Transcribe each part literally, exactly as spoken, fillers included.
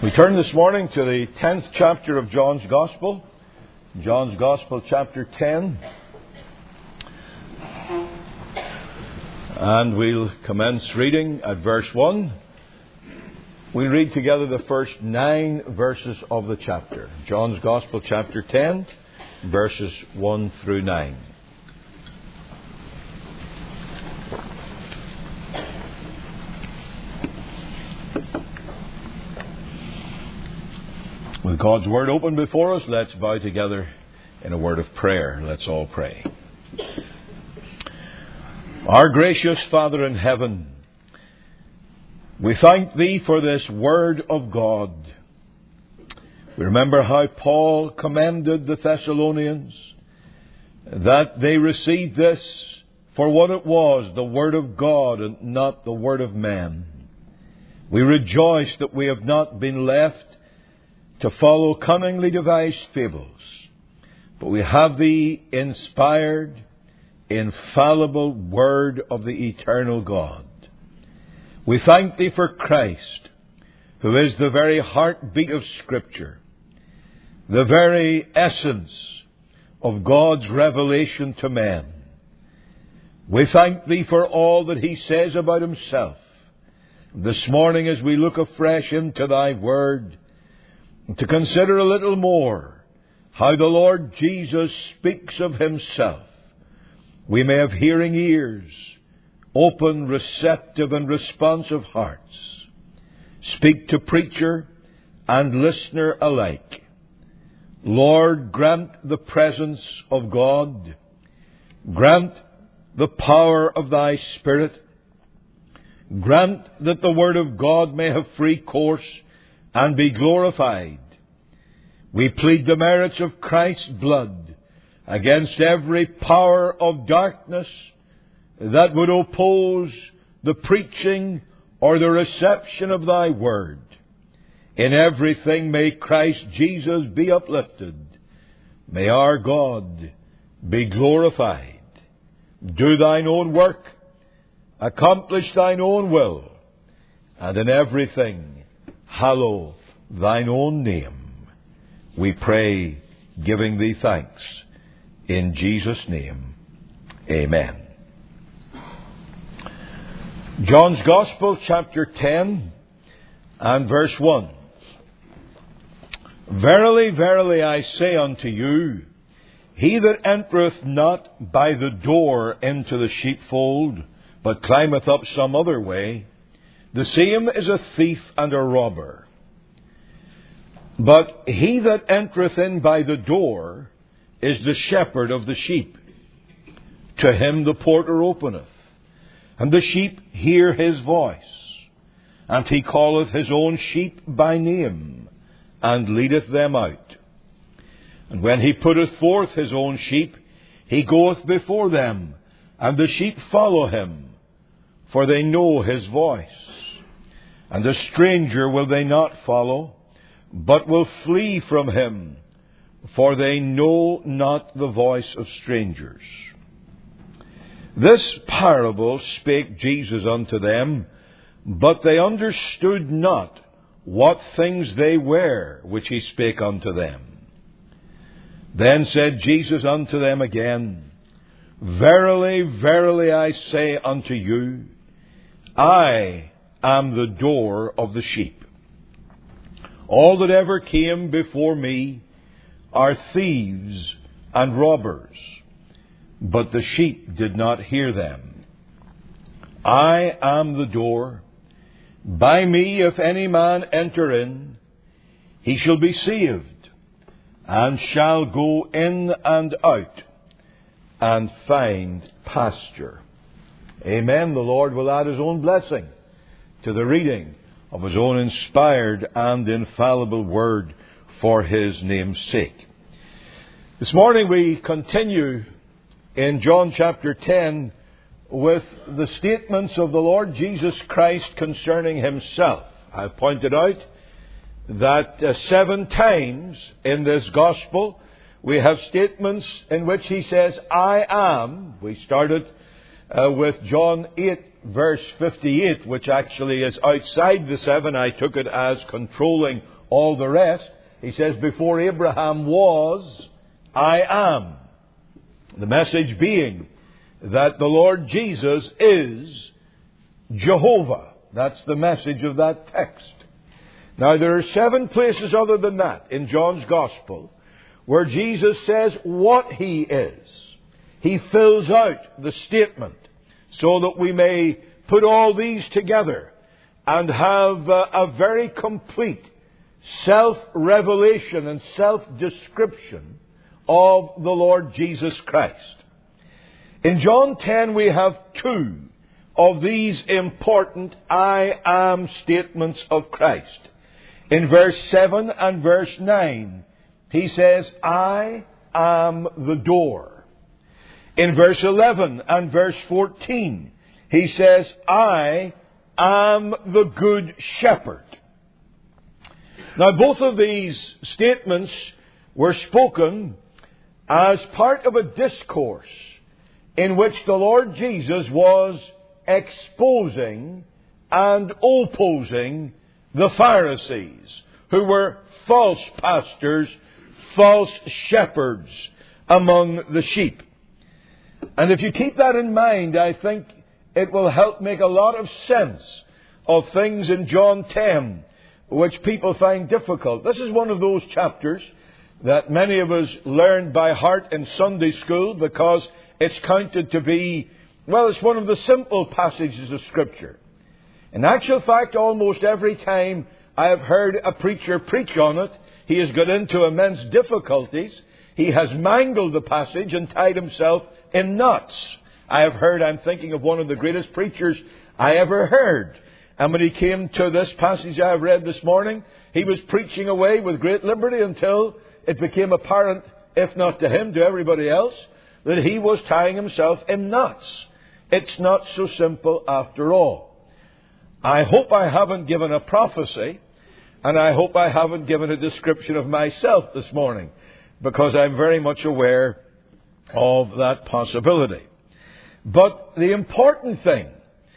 We turn this morning to the tenth chapter of John's Gospel. John's Gospel, chapter ten. And we'll commence reading at verse one. We'll read together the first nine verses of the chapter. John's Gospel, chapter ten, verses one through nine. With God's Word open before us, let's bow together in a word of prayer. Let's all pray. Our gracious Father in heaven, we thank Thee for this Word of God. We remember how Paul commended the Thessalonians, that they received this for what it was, the Word of God and not the Word of men. We rejoice that we have not been left to follow cunningly devised fables, but we have the inspired, infallible Word of the eternal God. We thank Thee for Christ, who is the very heartbeat of Scripture, the very essence of God's revelation to men. We thank Thee for all that He says about Himself. This morning, as we look afresh into Thy Word, to consider a little more how the Lord Jesus speaks of Himself, we may have hearing ears, open, receptive and responsive hearts. Speak to preacher and listener alike. Lord, grant the presence of God. Grant the power of Thy Spirit. Grant that the Word of God may have free course and be glorified. We plead the merits of Christ's blood against every power of darkness that would oppose the preaching or the reception of Thy Word. In everything may Christ Jesus be uplifted. May our God be glorified. Do Thine own work. Accomplish Thine own will. And in everything, hallow Thine own name. We pray, giving Thee thanks. In Jesus' name, amen. John's Gospel, chapter ten, and verse one. Verily, verily, I say unto you, he that entereth not by the door into the sheepfold, but climbeth up some other way, the same is a thief and a robber. But he that entereth in by the door is the shepherd of the sheep. To him the porter openeth, and the sheep hear his voice. And he calleth his own sheep by name, and leadeth them out. And when he putteth forth his own sheep, he goeth before them, and the sheep follow him, for they know his voice. And a stranger will they not follow, but will flee from him, for they know not the voice of strangers. This parable spake Jesus unto them, but they understood not what things they were which He spake unto them. Then said Jesus unto them again, Verily, verily, I say unto you, I am the door of the sheep. All that ever came before me are thieves and robbers, but the sheep did not hear them. I am the door. By me, if any man enter in, he shall be saved, and shall go in and out, and find pasture. Amen. The Lord will add His own blessing to the reading of His own inspired and infallible Word for His name's sake. This morning we continue in John chapter ten with the statements of the Lord Jesus Christ concerning Himself. I've pointed out that uh, seven times in this Gospel we have statements in which He says, I am. We started uh, with John eight verse fifty-eight, which actually is outside the seven. I took it as controlling all the rest. He says, before Abraham was, I am. The message being that the Lord Jesus is Jehovah. That's the message of that text. Now, there are seven places other than that in John's Gospel where Jesus says what He is. He fills out the statement so that we may put all these together and have a, a very complete self-revelation and self-description of the Lord Jesus Christ. In John ten we have two of these important I am statements of Christ. In verse seven and verse nine, He says, I am the door. In verse eleven and verse fourteen, He says, I am the good shepherd. Now, both of these statements were spoken as part of a discourse in which the Lord Jesus was exposing and opposing the Pharisees, who were false pastors, false shepherds among the sheep. And if you keep that in mind, I think it will help make a lot of sense of things in John ten, which people find difficult. This is one of those chapters that many of us learned by heart in Sunday school because it's counted to be, well, it's one of the simple passages of Scripture. In actual fact, almost every time I have heard a preacher preach on it, he has got into immense difficulties. He has mangled the passage and tied himself in knots. I have heard, I'm thinking of one of the greatest preachers I ever heard. And when he came to this passage I have read this morning, he was preaching away with great liberty until it became apparent, if not to him, to everybody else, that he was tying himself in knots. It's not so simple after all. I hope I haven't given a prophecy, and I hope I haven't given a description of myself this morning, because I'm very much aware of that possibility. But the important thing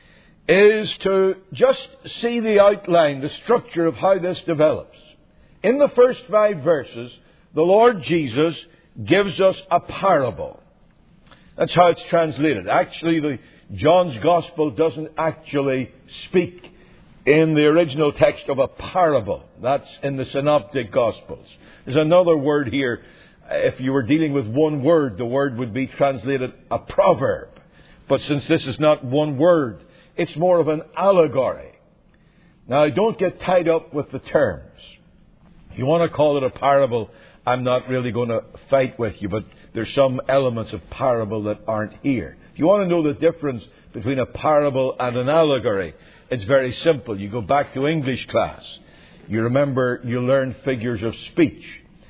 is to just see the outline, the structure of how this develops. In the first five verses, the Lord Jesus gives us a parable. That's how it's translated. Actually, the John's Gospel doesn't actually speak in the original text of a parable. That's in the Synoptic Gospels. There's another word here. If you were dealing with one word, the word would be translated a proverb. But since this is not one word, it's more of an allegory. Now, don't get tied up with the terms. If you want to call it a parable, I'm not really going to fight with you, but there's some elements of parable that aren't here. If you want to know the difference between a parable and an allegory, it's very simple. You go back to English class. You remember you learned figures of speech.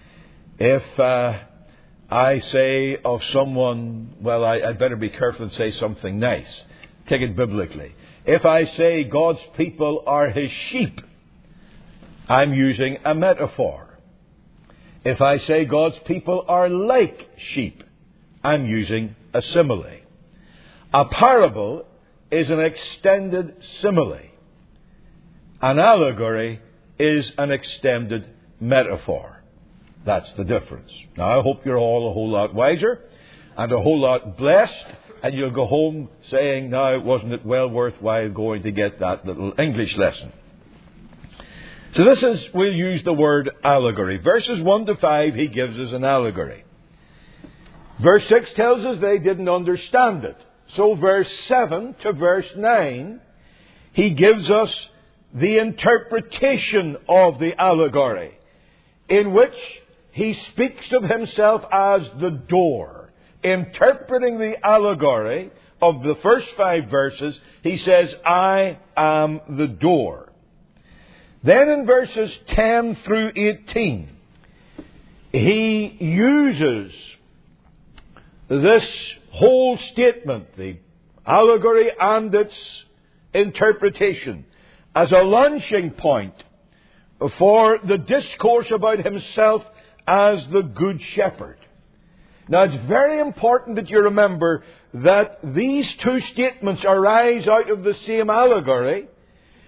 If uh, I say of someone, well, I, I'd better be careful and say something nice. Take it biblically. If I say God's people are His sheep, I'm using a metaphor. If I say God's people are like sheep, I'm using a simile. A parable is an extended simile. An allegory is an extended metaphor. That's the difference. Now, I hope you're all a whole lot wiser and a whole lot blessed, and you'll go home saying, now, wasn't it well worthwhile going to get that little English lesson? So this is, we'll use the word allegory. Verses one to five, he gives us an allegory. Verse six tells us they didn't understand it. So verse seven to verse nine, he gives us the interpretation of the allegory, in which he speaks of himself as the door. Interpreting the allegory of the first five verses, he says, I am the door. Then in verses ten through eighteen, he uses this whole statement, the allegory and its interpretation, as a launching point for the discourse about himself as the Good Shepherd. Now, it's very important that you remember that these two statements arise out of the same allegory,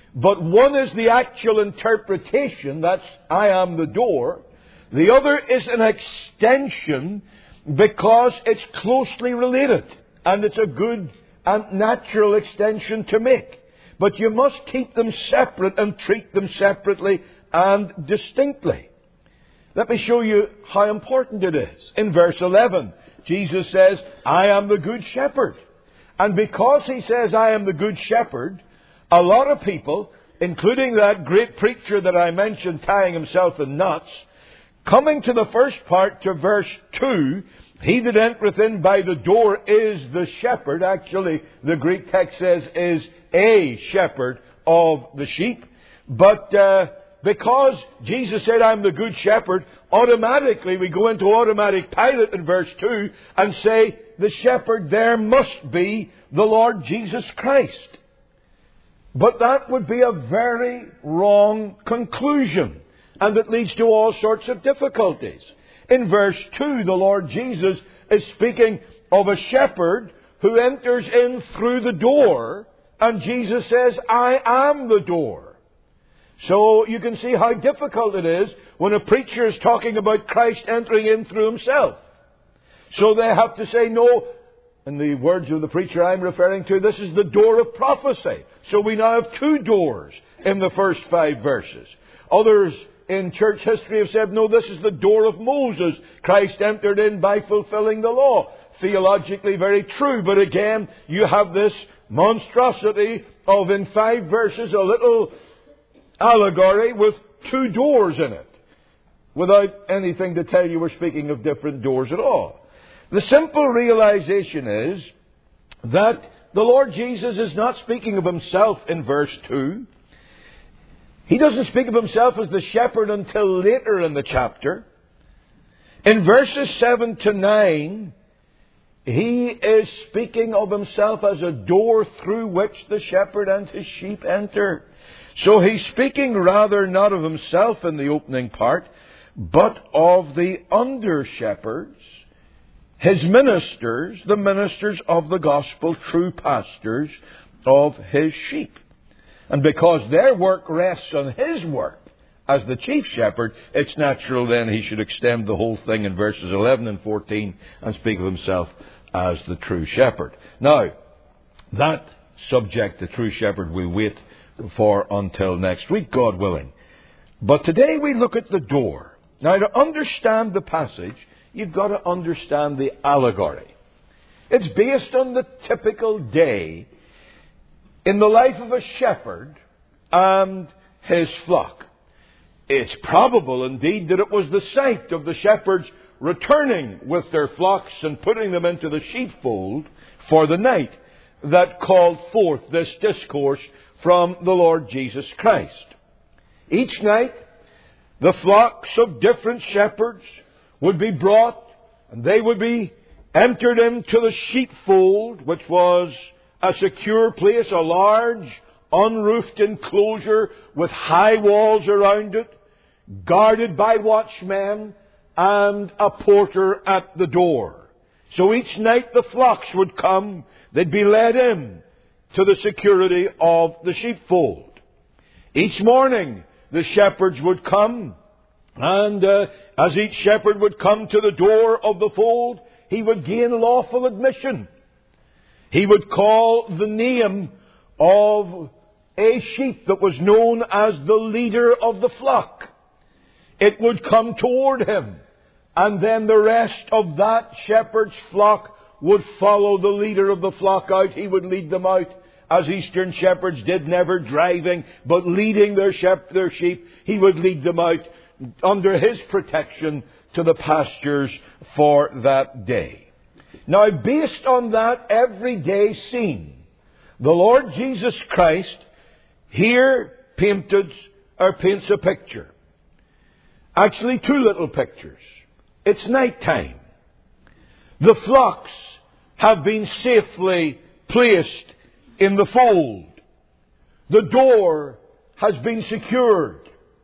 But one is the actual interpretation, that's I am the door. The other is an extension because it's closely related. And it's a good and natural extension to make. But you must keep them separate and treat them separately and distinctly. Let me show you how important it is. In verse eleven, Jesus says, I am the good shepherd. And because He says, I am the good shepherd, a lot of people, including that great preacher that I mentioned tying himself in knots, coming to the first part, to verse two, he that entereth in by the door is the shepherd. Actually, the Greek text says is a shepherd of the sheep. But uh, because Jesus said, I'm the good shepherd, automatically we go into automatic pilot in verse two and say, the shepherd there must be the Lord Jesus Christ. But that would be a very wrong conclusion. And it leads to all sorts of difficulties. In verse two, the Lord Jesus is speaking of a shepherd who enters in through the door. And Jesus says, I am the door. So you can see how difficult it is when a preacher is talking about Christ entering in through Himself. So they have to say, no, in the words of the preacher I'm referring to, this is the door of prophecy. So we now have two doors in the first five verses. Others in church history have said, no, this is the door of Moses. Christ entered in by fulfilling the law. Theologically very true, but again, you have this monstrosity of, in five verses, a little allegory with two doors in it, without anything to tell you we're speaking of different doors at all. The simple realization is that the Lord Jesus is not speaking of Himself in verse two. He doesn't speak of Himself as the shepherd until later in the chapter. In verses seven to nine, He is speaking of Himself as a door through which the shepherd and his sheep enter. So He's speaking rather not of Himself in the opening part, but of the under-shepherds, His ministers, the ministers of the gospel, true pastors of His sheep. And because their work rests on His work as the chief shepherd, it's natural then He should extend the whole thing in verses eleven and fourteen and speak of Himself as the true shepherd. Now, that subject, the true shepherd, we'll wait for until next week, God willing. But today we look at the door. Now, to understand the passage, you've got to understand the allegory. It's based on the typical day in the life of a shepherd and his flock. It's probable indeed that it was the sight of the shepherds returning with their flocks and putting them into the sheepfold for the night that called forth this discourse from the Lord Jesus Christ. Each night, the flocks of different shepherds would be brought, and they would be entered into the sheepfold, which was a secure place, a large, unroofed enclosure with high walls around it, guarded by watchmen and a porter at the door. So each night the flocks would come, they'd be led in to the security of the sheepfold. Each morning the shepherds would come, and uh, as each shepherd would come to the door of the fold, he would gain lawful admission. He would call the name of a sheep that was known as the leader of the flock. It would come toward him, and then the rest of that shepherd's flock would follow the leader of the flock out. He would lead them out, as Eastern shepherds did, never driving, but leading their, shep- their sheep. He would lead them out under his protection to the pastures for that day. Now, based on that everyday scene, the Lord Jesus Christ here painted or paints a picture. Actually, two little pictures. It's night time. The flocks have been safely placed in the fold. The door has been secured.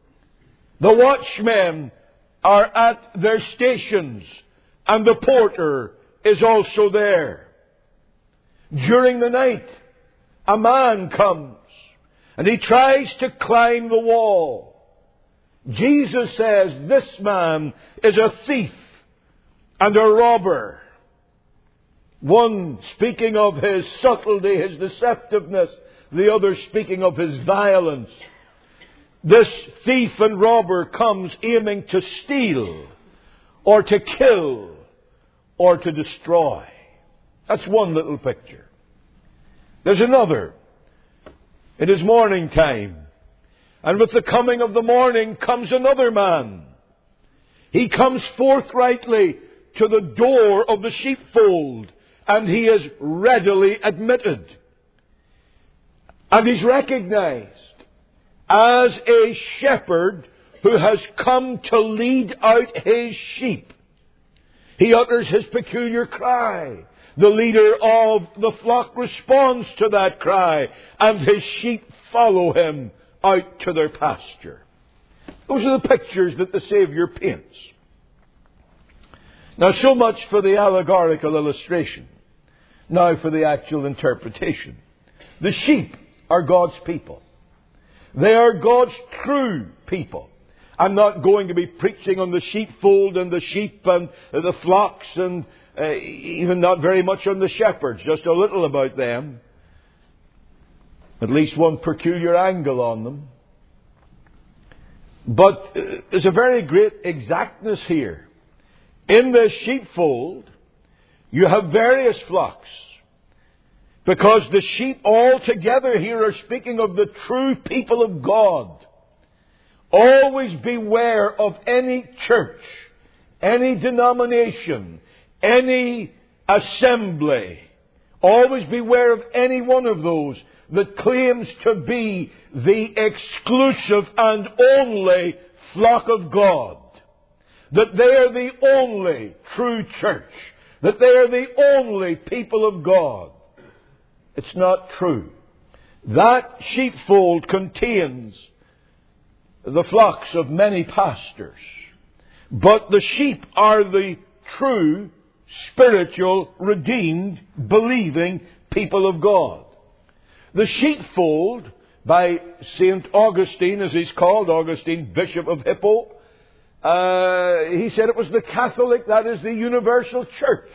The watchmen are at their stations, and the porter is also there. During the night, a man comes, and he tries to climb the wall. Jesus says, this man is a thief and a robber. One speaking of his subtlety, his deceptiveness, the other speaking of his violence. This thief and robber comes aiming to steal, or to kill, or to destroy. That's one little picture. There's another. It is morning time. And with the coming of the morning comes another man. He comes forthrightly to the door of the sheepfold, and he is readily admitted. And he's recognized as a shepherd who has come to lead out his sheep. He utters his peculiar cry. The leader of the flock responds to that cry, and his sheep follow him out to their pasture. Those are the pictures that the Savior paints. Now, so much for the allegorical illustration. Now for the actual interpretation. The sheep are God's people. They are God's true people. I'm not going to be preaching on the sheepfold and the sheep and the flocks, and uh, even not very much on the shepherds, just a little about them. At least one peculiar angle on them. But uh, there's a very great exactness here. In this sheepfold, you have various flocks. Because the sheep all together here are speaking of the true people of God. Always beware of any church, any denomination, any assembly. Always beware of any one of those that claims to be the exclusive and only flock of God. That they are the only true church. That they are the only people of God. It's not true. That sheepfold contains the flocks of many pastors. But the sheep are the true, spiritual, redeemed, believing people of God. The sheepfold, by Saint Augustine, as he's called, Augustine, Bishop of Hippo, uh, he said it was the Catholic, that is the universal church.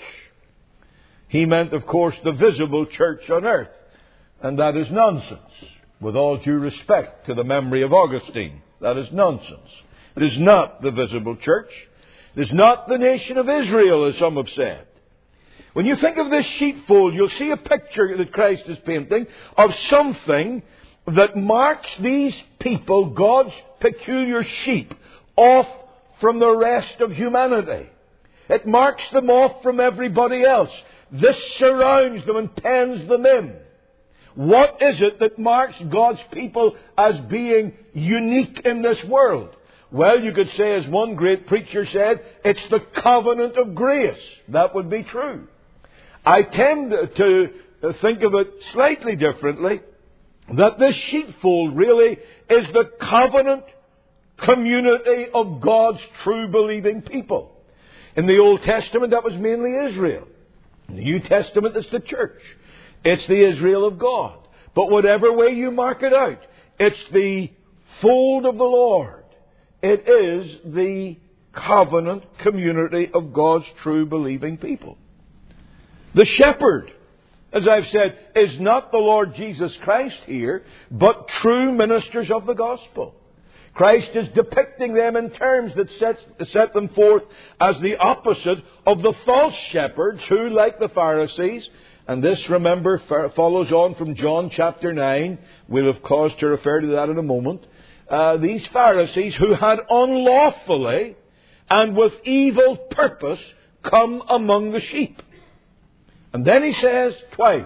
He meant, of course, the visible church on earth. And that is nonsense. With all due respect to the memory of Augustine. That is nonsense. It is not the visible church. It is not the nation of Israel, as some have said. When you think of this sheepfold, you'll see a picture that Christ is painting of something that marks these people, God's peculiar sheep, off from the rest of humanity. It marks them off from everybody else. This surrounds them and pens them in. What is it that marks God's people as being unique in this world? Well, you could say, as one great preacher said, it's the covenant of grace. That would be true. I tend to think of it slightly differently, that this sheepfold really is the covenant community of God's true believing people. In the Old Testament, that was mainly Israel. In the New Testament, it's the church. It's the Israel of God. But whatever way you mark it out, it's the fold of the Lord. It is the covenant community of God's true believing people. The shepherd, as I've said, is not the Lord Jesus Christ here, but true ministers of the gospel. Christ is depicting them in terms that sets, set them forth as the opposite of the false shepherds who, like the Pharisees, and this, remember, follows on from John chapter nine. We'll have cause to refer to that in a moment. Uh, these Pharisees who had unlawfully and with evil purpose come among the sheep. And then he says twice,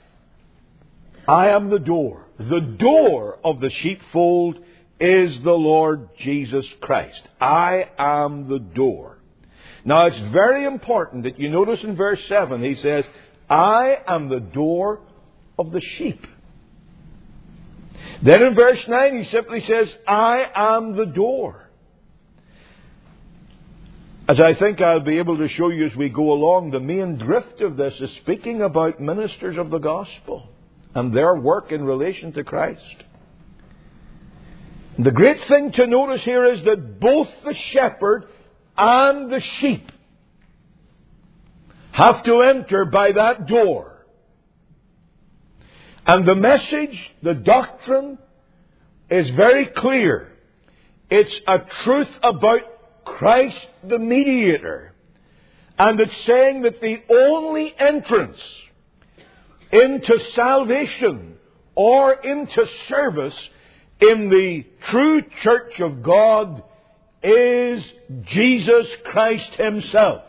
I am the door. The door of the sheepfold is the Lord Jesus Christ. I am the door. Now it's very important that you notice in verse seven, he says, I am the door of the sheep. Then in verse nine he simply says, I am the door. As I think I'll be able to show you as we go along, the main drift of this is speaking about ministers of the gospel and their work in relation to Christ. The great thing to notice here is that both the shepherd and the sheep have to enter by that door. And the message, the doctrine, is very clear. It's a truth about Christ the mediator. And it's saying that the only entrance into salvation or into service in the true church of God is Jesus Christ Himself.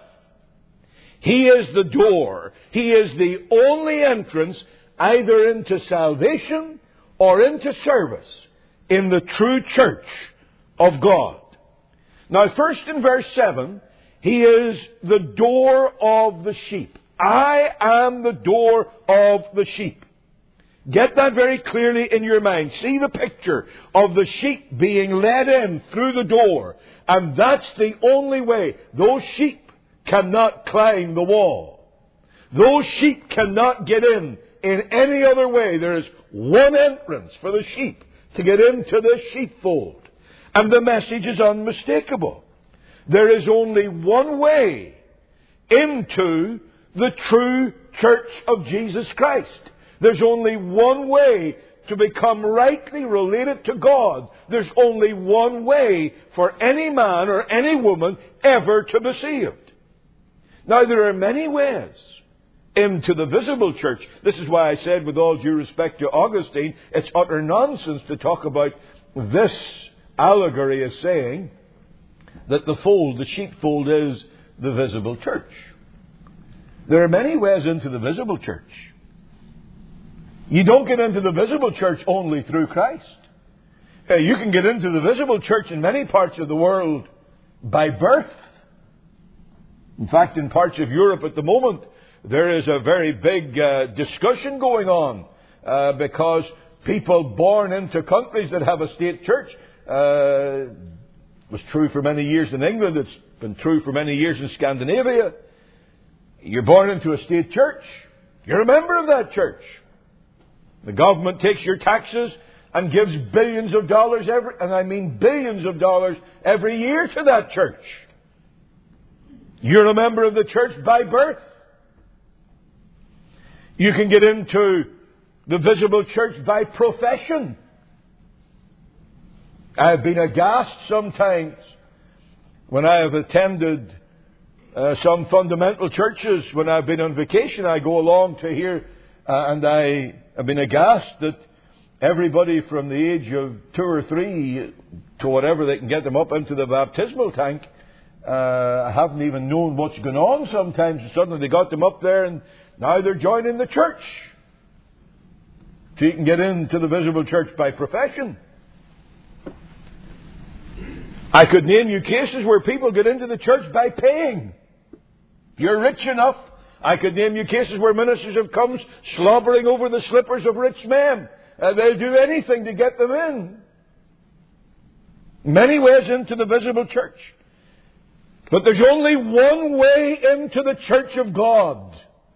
He is the door. He is the only entrance either into salvation or into service in the true church of God. Now, first in verse seven, He is the door of the sheep. I am the door of the sheep. Get that very clearly in your mind. See the picture of the sheep being led in through the door. And that's the only way. Those sheep cannot climb the wall. Those sheep cannot get in in any other way. There is one entrance for the sheep to get into the sheepfold. And the message is unmistakable. There is only one way into the true church of Jesus Christ. There's only one way to become rightly related to God. There's only one way for any man or any woman ever to be saved. Now, there are many ways into the visible church. This is why I said, with all due respect to Augustine, it's utter nonsense to talk about this allegory as saying that the fold, the sheepfold, is the visible church. There are many ways into the visible church. You don't get into the visible church only through Christ. Uh, you can get into the visible church in many parts of the world by birth. In fact, in parts of Europe at the moment, there is a very big uh, discussion going on uh, because people born into countries that have a state church, uh, was true for many years in England, it's been true for many years in Scandinavia. You're born into a state church. You're a member of that church. The government takes your taxes and gives billions of dollars every, and I mean billions of dollars every year to that church. You're a member of the church by birth. You can get into the visible church by profession. I've been aghast sometimes when I have attended uh, some fundamental churches. When I've been on vacation, I go along to hear, uh, and I have been aghast that everybody from the age of two or three to whatever they can get them up into the baptismal tank, uh, haven't even known what's going on sometimes. And suddenly they got them up there and now they're joining the church. So you can get into the visible church by profession. I could name you cases where people get into the church by paying. If you're rich enough, I could name you cases where ministers have come slobbering over the slippers of rich men. Uh, they'll do anything to get them in. Many ways into the visible church. But there's only one way into the church of God.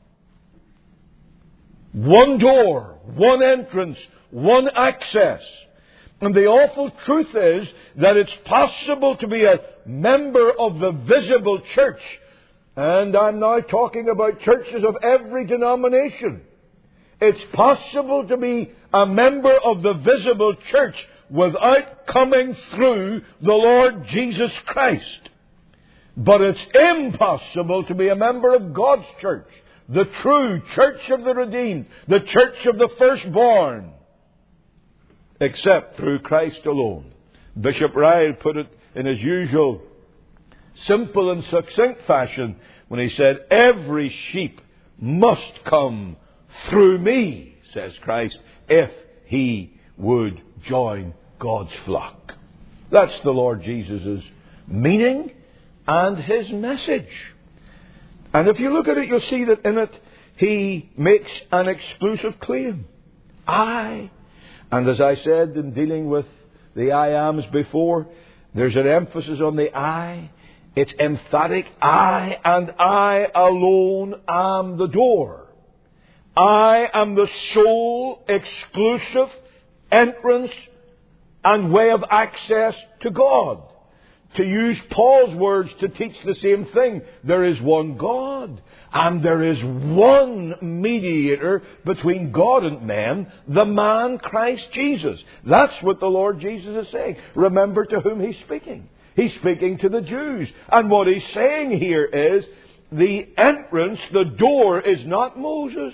One door, one entrance, one access. And the awful truth is that it's possible to be a member of the visible church. And I'm now talking about churches of every denomination. It's possible to be a member of the visible church without coming through the Lord Jesus Christ. But it's impossible to be a member of God's church, the true church of the redeemed, the church of the firstborn, except through Christ alone. Bishop Ryle put it in his usual simple and succinct fashion when he said, "Every sheep must come through me," says Christ, "if he would join God's flock." That's the Lord Jesus' meaning and His message. And if you look at it, you'll see that in it He makes an exclusive claim. I, and as I said in dealing with the I ams before, there's an emphasis on the I. It's emphatic. I and I alone am the door. I am the sole exclusive entrance and way of access to God. To use Paul's words to teach the same thing, there is one God, and there is one mediator between God and men, the man Christ Jesus. That's what the Lord Jesus is saying. Remember to whom He's speaking. He's speaking to the Jews. And what He's saying here is, the entrance, the door, is not Moses.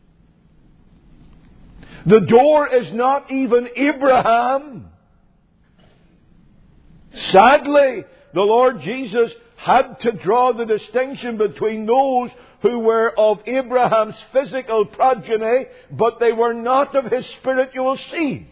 The door is not even Abraham. Sadly, the Lord Jesus had to draw the distinction between those who were of Abraham's physical progeny, but they were not of his spiritual seed.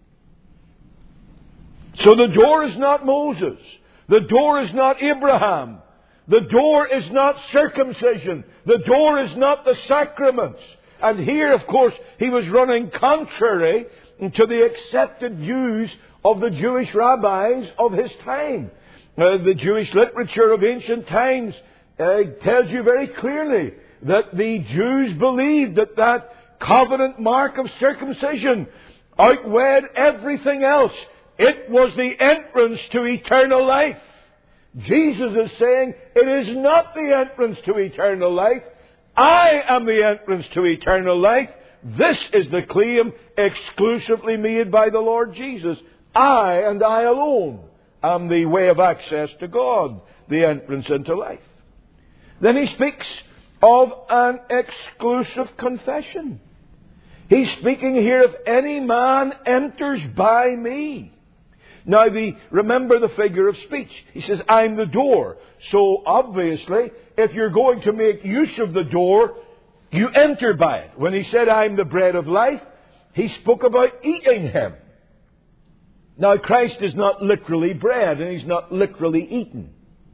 So the door is not Moses. The door is not Abraham. The door is not circumcision. The door is not the sacraments. And here, of course, he was running contrary to the accepted views of the Jewish rabbis of his time. Uh, the Jewish literature of ancient times uh, tells you very clearly that the Jews believed that that covenant mark of circumcision outweighed everything else. It was the entrance to eternal life. Jesus is saying, it is not the entrance to eternal life. I am the entrance to eternal life. This is the claim exclusively made by the Lord Jesus. I and I alone am the way of access to God, the entrance into life. Then he speaks of an exclusive confession. He's speaking here, if any man enters by me. Now, the, remember the figure of speech. He says, I'm the door. So, obviously, if you're going to make use of the door, you enter by it. When he said, I'm the bread of life, he spoke about eating Him. Now, Christ is not literally bread, and He's not literally eaten.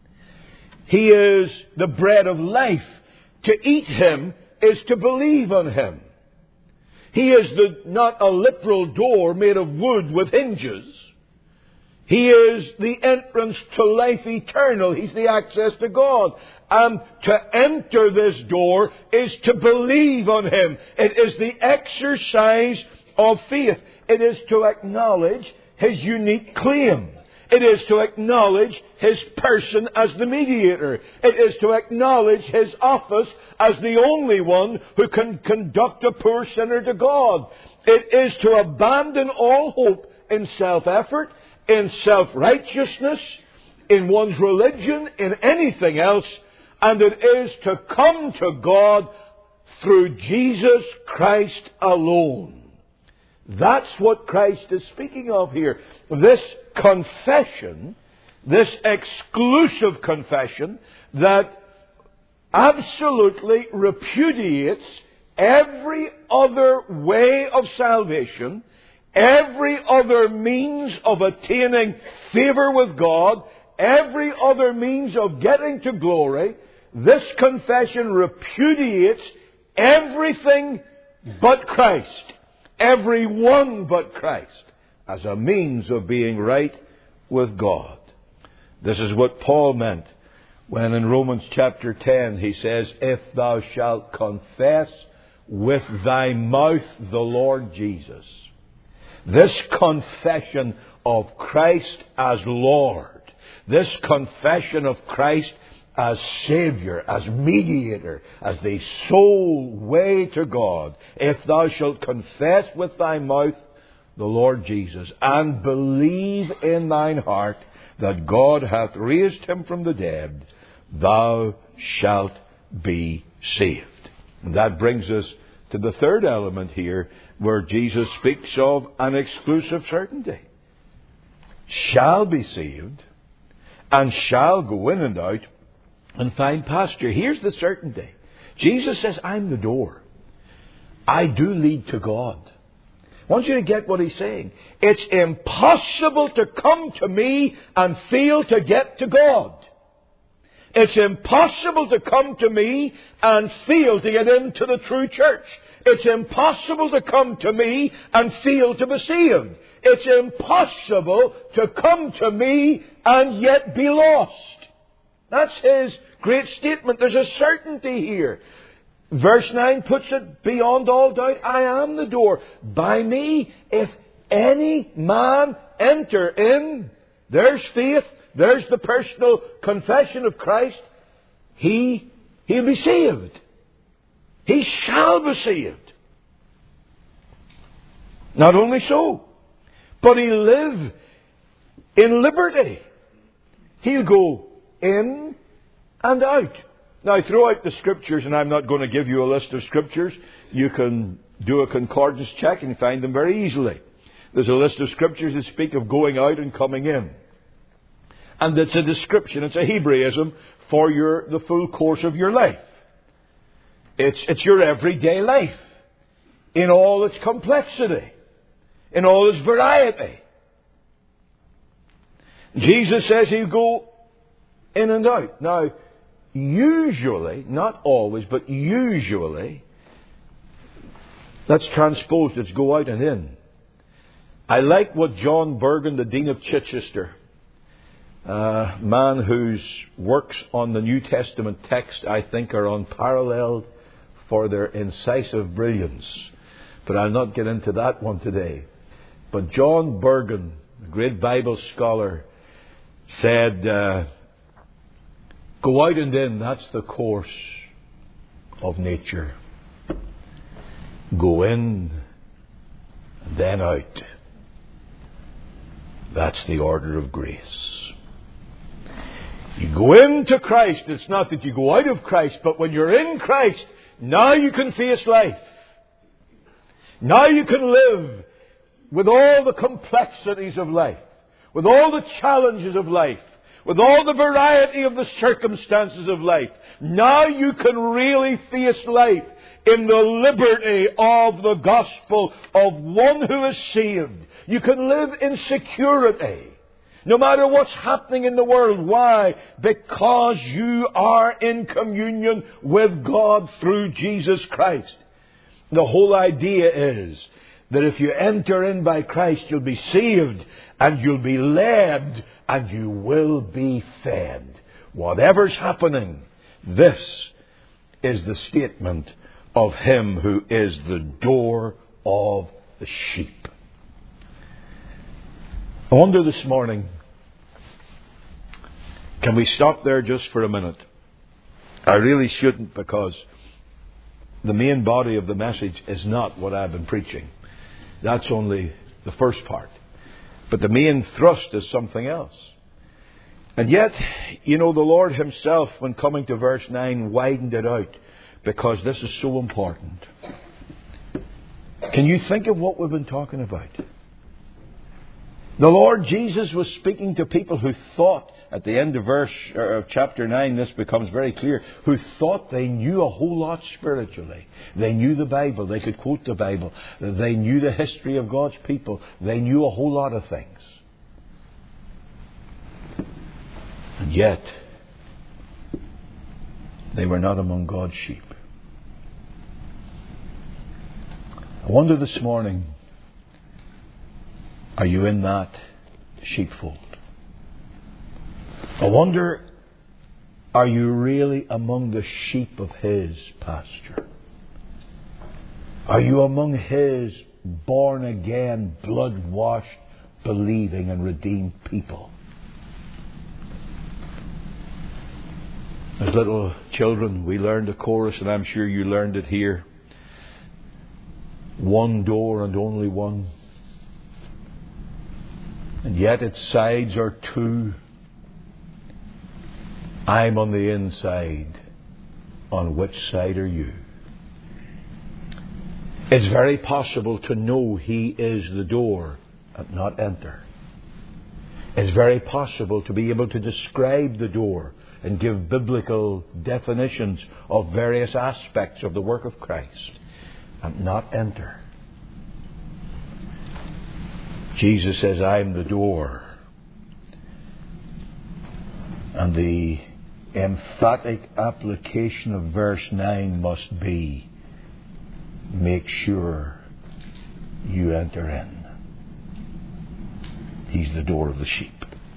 He is the bread of life. To eat Him is to believe on Him. He is the, not a literal door made of wood with hinges. He is the entrance to life eternal. He's the access to God. And to enter this door is to believe on Him. It is the exercise of faith. It is to acknowledge His unique claim. It is to acknowledge His person as the mediator. It is to acknowledge His office as the only one who can conduct a poor sinner to God. It is to abandon all hope in self-effort, in self-righteousness, in one's religion, in anything else. And it is to come to God through Jesus Christ alone. That's what Christ is speaking of here. This confession, this exclusive confession that absolutely repudiates every other way of salvation, every other means of attaining favor with God, every other means of getting to glory. This confession repudiates everything but Christ. Everyone but Christ as a means of being right with God. This is what Paul meant when in Romans chapter ten he says, if thou shalt confess with thy mouth the Lord Jesus. This confession of Christ as Lord, this confession of Christ as Savior, as Mediator, as the sole way to God. If thou shalt confess with thy mouth the Lord Jesus, and believe in thine heart that God hath raised Him from the dead, thou shalt be saved. And that brings us to the third element here, where Jesus speaks of an exclusive certainty. Shall be saved, and shall go in and out, and find pasture. Here's the certainty. Jesus says, I'm the door. I do lead to God. I want you to get what He's saying. It's impossible to come to me and fail to get to God. It's impossible to come to me and fail to get into the true church. It's impossible to come to me and fail to be saved. It's impossible to come to me and yet be lost. That's His great statement. There's a certainty here. Verse nine puts it beyond all doubt. I am the door. By me, if any man enter in, there's faith, there's the personal confession of Christ, he, he'll be saved. He shall be saved. Not only so, but he'll live in liberty. He'll go in and out. Now, I throw out the Scriptures, and I'm not going to give you a list of Scriptures. You can do a concordance check and find them very easily. There's a list of Scriptures that speak of going out and coming in. And it's a description, it's a Hebraism for your the full course of your life. It's, it's your everyday life in all its complexity, in all its variety. Jesus says he'll go in and out. Now, usually, not always, but usually, that's transposed. It's go out and in. I like what John Burgon, the Dean of Chichester, a man whose works on the New Testament text, I think, are unparalleled for their incisive brilliance. But I'll not get into that one today. But John Burgon, a great Bible scholar, said, uh, go out and in, that's the course of nature. Go in and then out. That's the order of grace. You go into Christ. It's not that you go out of Christ, but when you're in Christ, now you can face life. Now you can live with all the complexities of life, with all the challenges of life, with all the variety of the circumstances of life. Now you can really face life in the liberty of the gospel of one who is saved. You can live in security, no matter what's happening in the world. Why? Because you are in communion with God through Jesus Christ. The whole idea is that if you enter in by Christ, you'll be saved and you'll be led and you will be fed. Whatever's happening, this is the statement of Him who is the door of the sheep. I wonder this morning, can we stop there just for a minute? I really shouldn't, because the main body of the message is not what I've been preaching. That's only the first part. But the main thrust is something else. And yet, you know, the Lord Himself, when coming to verse nine, widened it out, because this is so important. Can you think of what we've been talking about? The Lord Jesus was speaking to people who thought, at the end of verse of chapter nine, this becomes very clear, who thought they knew a whole lot spiritually. They knew the Bible. They could quote the Bible. They knew the history of God's people. They knew a whole lot of things. And yet, they were not among God's sheep. I wonder this morning, are you in that sheepfold? I wonder, are you really among the sheep of His pasture? Are you among His born-again, blood-washed, believing and redeemed people? As little children, we learned a chorus, and I'm sure you learned it here. One door and only one. And yet its sides are two. I'm on the inside. On which side are you? It's very possible to know He is the door and not enter. It's very possible to be able to describe the door and give biblical definitions of various aspects of the work of Christ and not enter. Jesus says, I'm the door. And the emphatic application of verse nine must be, make sure you enter in. He's the door of the sheep.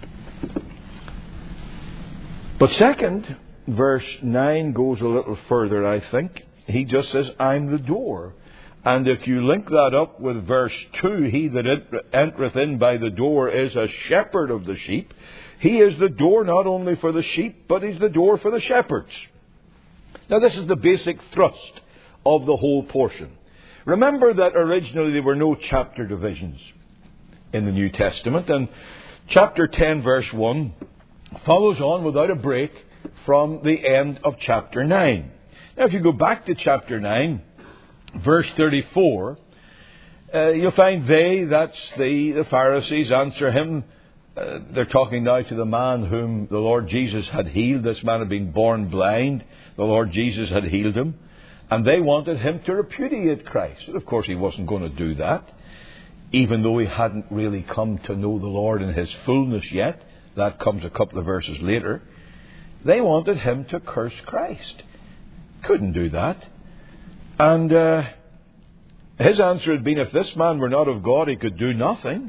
But second, verse nine goes a little further, I think. He just says, I'm the door. And if you link that up with verse two, he that entereth in by the door is a shepherd of the sheep. He is the door not only for the sheep, but he's the door for the shepherds. Now this is the basic thrust of the whole portion. Remember that originally there were no chapter divisions in the New Testament, and chapter ten verse one follows on without a break from the end of chapter nine. Now if you go back to chapter nine, verse thirty-four, uh, you'll find they, that's the, the Pharisees, answer him. Uh, they're talking now to the man whom the Lord Jesus had healed. This man had been born blind. The Lord Jesus had healed him. And they wanted him to repudiate Christ. And of course he wasn't going to do that, even though he hadn't really come to know the Lord in his fullness yet. That comes a couple of verses later. They wanted him to curse Christ. Couldn't do that. And uh, his answer had been, if this man were not of God, he could do nothing.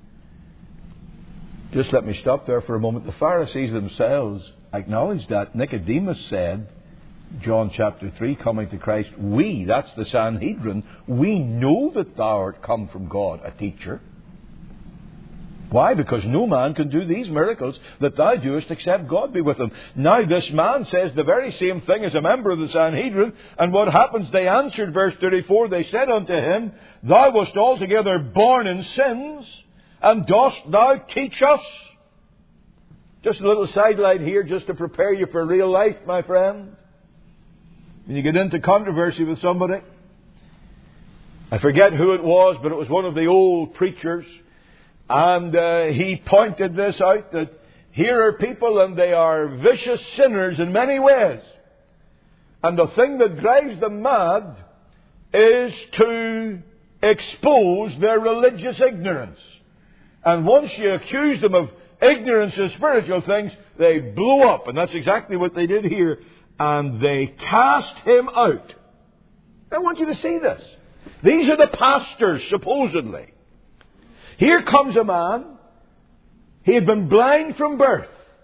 Just let me stop there for a moment. The Pharisees themselves acknowledged that. Nicodemus said, John chapter three, coming to Christ, we, that's the Sanhedrin, we know that thou art come from God, a teacher. Why? Because no man can do these miracles that thou doest except God be with him. Now this man says the very same thing as a member of the Sanhedrin. And what happens? They answered, verse thirty-four, they said unto him, thou wast altogether born in sins, and dost thou teach us? Just a little sidelight here just to prepare you for real life, my friend. When you get into controversy with somebody, I forget who it was, but it was one of the old preachers. And uh, he pointed this out, that here are people and they are vicious sinners in many ways. And the thing that drives them mad is to expose their religious ignorance. And once you accuse them of ignorance of spiritual things, they blew up. And that's exactly what they did here. And they cast him out. I want you to see this. These are the pastors, supposedly. Here comes a man. He had been blind from birth.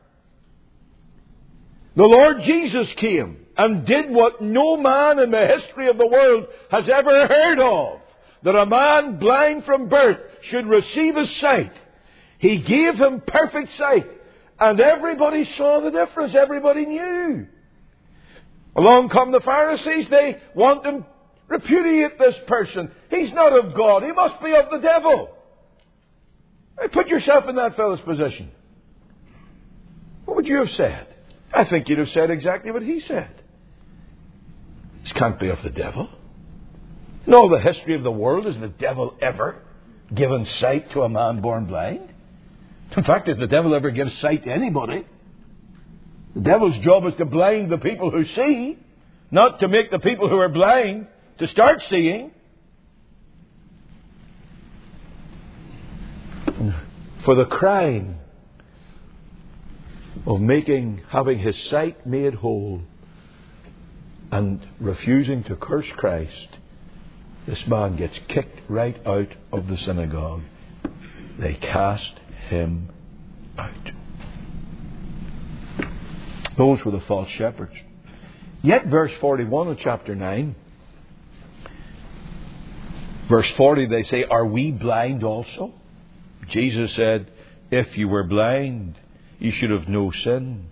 The Lord Jesus came and did what no man in the history of the world has ever heard of. That a man blind from birth should receive his sight. He gave him perfect sight. And everybody saw the difference. Everybody knew. Along come the Pharisees. They want to repudiate this person. He's not of God. He must be of the devil. Put yourself in that fellow's position. What would you have said? I think you'd have said exactly what he said. This can't be of the devil. In all the history of the world, has the devil ever given sight to a man born blind? In fact, has the devil ever given sight to anybody? The devil's job is to blind the people who see, not to make the people who are blind to start seeing. For the crime of making, having his sight made whole and refusing to curse Christ, this man gets kicked right out of the synagogue. They cast him out. Those were the false shepherds. Yet verse forty-one of chapter nine, verse forty, they say, are we blind also? Jesus said, if you were blind, you should have no sin.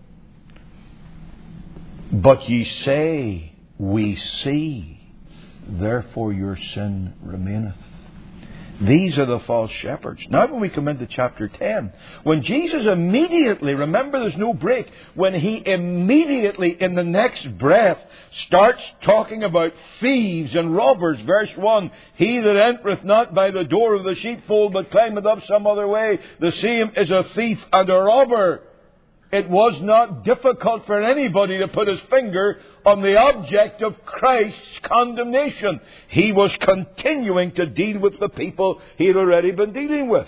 But ye say, we see, therefore your sin remaineth. These are the false shepherds. Now when we come into chapter ten, when Jesus immediately, remember there's no break, when he immediately in the next breath starts talking about thieves and robbers, verse one, he that entereth not by the door of the sheepfold but climbeth up some other way, the same is a thief and a robber. It was not difficult for anybody to put his finger on the object of Christ's condemnation. He was continuing to deal with the people he had already been dealing with.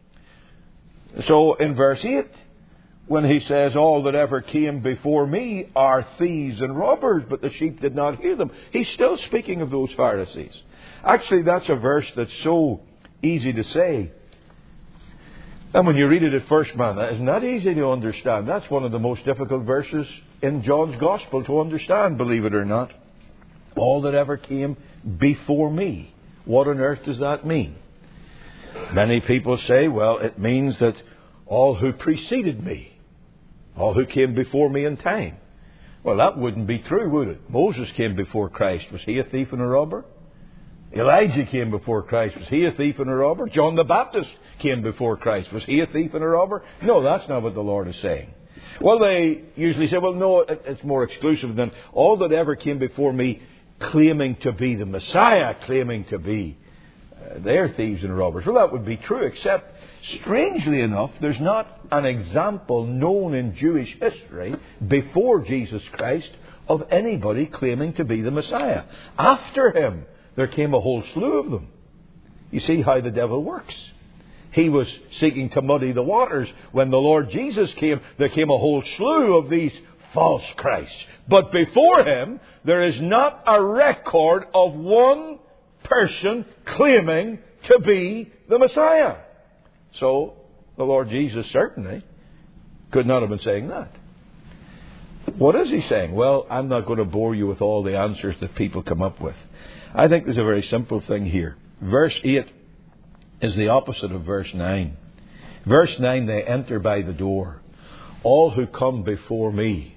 So in verse eight, when he says, all that ever came before me are thieves and robbers, but the sheep did not hear them, he's still speaking of those Pharisees. Actually, that's a verse that's so easy to say. And when you read it at first, man, that isn't that easy to understand. That's one of the most difficult verses in John's Gospel to understand, believe it or not. All that ever came before me. What on earth does that mean? Many people say, well, it means that all who preceded me, all who came before me in time. Well, that wouldn't be true, would it? Moses came before Christ. Was he a thief and a robber? Elijah came before Christ. Was he a thief and a robber? John the Baptist came before Christ. Was he a thief and a robber? No, that's not what the Lord is saying. Well, they usually say, well, no, it's more exclusive than all that ever came before me claiming to be the Messiah, claiming to be uh, they're thieves and robbers. Well, that would be true, except, strangely enough, there's not an example known in Jewish history before Jesus Christ of anybody claiming to be the Messiah. After him, there came a whole slew of them. You see how the devil works. He was seeking to muddy the waters. When the Lord Jesus came, there came a whole slew of these false Christs. But before him, there is not a record of one person claiming to be the Messiah. So, the Lord Jesus certainly could not have been saying that. What is he saying? Well, I'm not going to bore you with all the answers that people come up with. I think there's a very simple thing here. Verse eight is the opposite of verse nine. Verse nine, they enter by the door. All who come before me.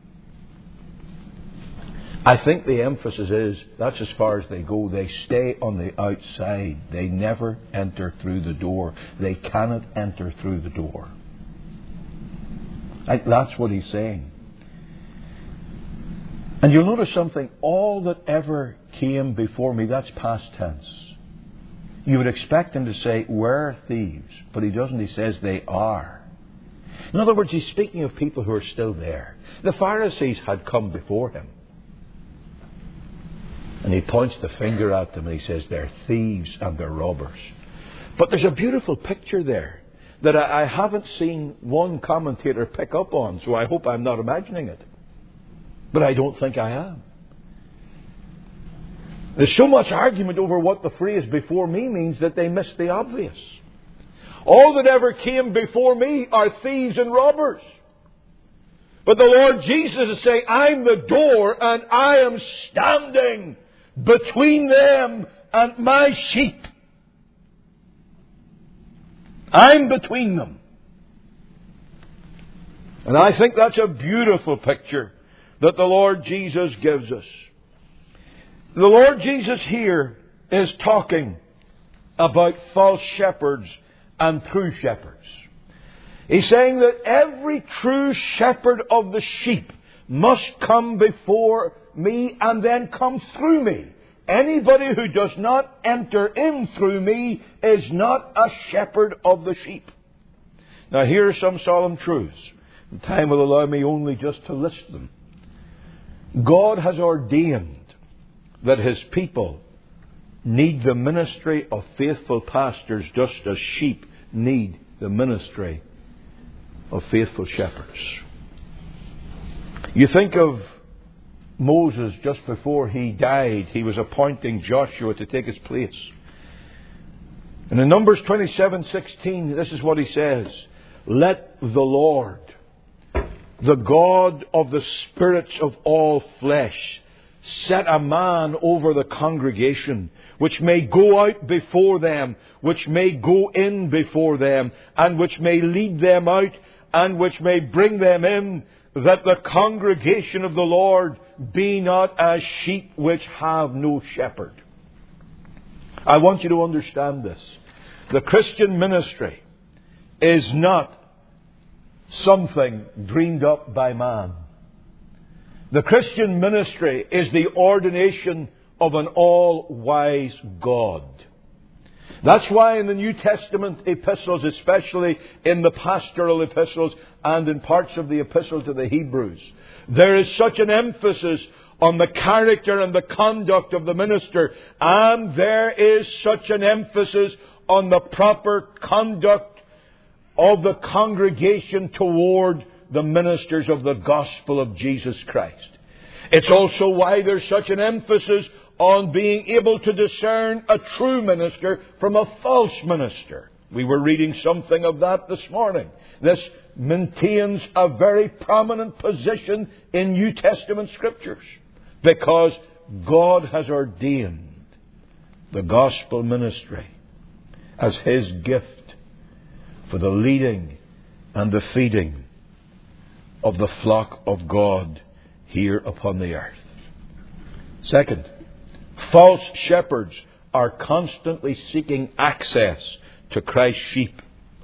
I think the emphasis is, that's as far as they go. They stay on the outside. They never enter through the door. They cannot enter through the door. I, that's what he's saying. And you'll notice something. All that ever came before me, that's past tense. You would expect him to say, were thieves. But he doesn't. He says they are. In other words, he's speaking of people who are still there. The Pharisees had come before him. And he points the finger at them and he says, they're thieves and they're robbers. But there's a beautiful picture there that I, I haven't seen one commentator pick up on, so I hope I'm not imagining it. But I don't think I am. There's so much argument over what the phrase before me means that they miss the obvious. All that ever came before me are thieves and robbers. But the Lord Jesus is saying, I'm the door and I am standing between them and my sheep. I'm between them. And I think that's a beautiful picture that the Lord Jesus gives us. The Lord Jesus here is talking about false shepherds and true shepherds. He's saying that every true shepherd of the sheep must come before me and then come through me. Anybody who does not enter in through me is not a shepherd of the sheep. Now here are some solemn truths. Time will allow me only just to list them. God has ordained that His people need the ministry of faithful pastors just as sheep need the ministry of faithful shepherds. You think of Moses just before he died, he was appointing Joshua to take his place. And in Numbers twenty-seven sixteen, this is what he says. Let the Lord, the God of the spirits of all flesh, set a man over the congregation, which may go out before them, which may go in before them, and which may lead them out, and which may bring them in, that the congregation of the Lord be not as sheep which have no shepherd. I want you to understand this. The Christian ministry is not something dreamed up by man. The Christian ministry is the ordination of an all-wise God. That's why in the New Testament epistles, especially in the pastoral epistles and in parts of the epistle to the Hebrews, there is such an emphasis on the character and the conduct of the minister, and there is such an emphasis on the proper conduct of the congregation toward the ministers of the gospel of Jesus Christ. It's also why there's such an emphasis on being able to discern a true minister from a false minister. We were reading something of that this morning. This maintains a very prominent position in New Testament scriptures, because God has ordained the gospel ministry as His gift for the leading and the feeding of the flock of God here upon the earth. Second, false shepherds are constantly seeking access to Christ's sheep,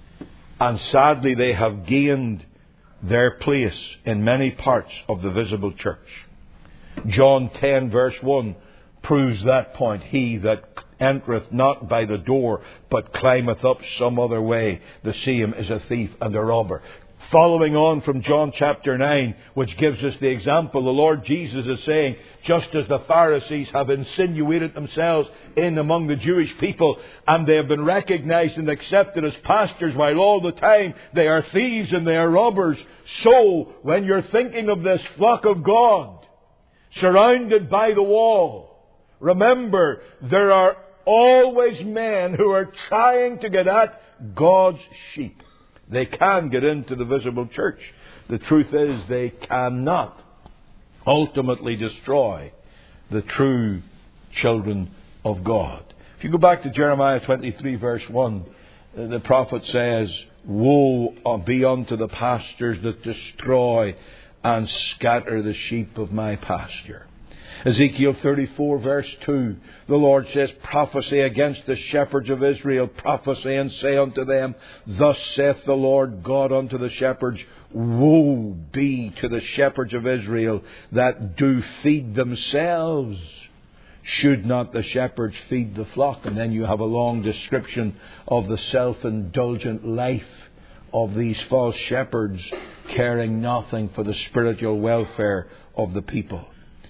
and sadly they have gained their place in many parts of the visible church. John ten verse one proves that point. He that entereth not by the door, but climbeth up some other way, the same is a thief and a robber. Following on from John chapter nine, which gives us the example, the Lord Jesus is saying, just as the Pharisees have insinuated themselves in among the Jewish people, and they have been recognized and accepted as pastors, while all the time they are thieves and they are robbers, so when you're thinking of this flock of God, surrounded by the wall, remember, there are always men who are trying to get at God's sheep. They can get into the visible church. The truth is, they cannot ultimately destroy the true children of God. If you go back to Jeremiah twenty-three verse one, the prophet says, woe be unto the pastors that destroy and scatter the sheep of my pasture. Ezekiel thirty-four verse two, the Lord says, prophesy against the shepherds of Israel, prophesy and say unto them, thus saith the Lord God unto the shepherds, woe be to the shepherds of Israel that do feed themselves. Should not the shepherds feed the flock? And then you have a long description of the self-indulgent life of these false shepherds, caring nothing for the spiritual welfare of the people.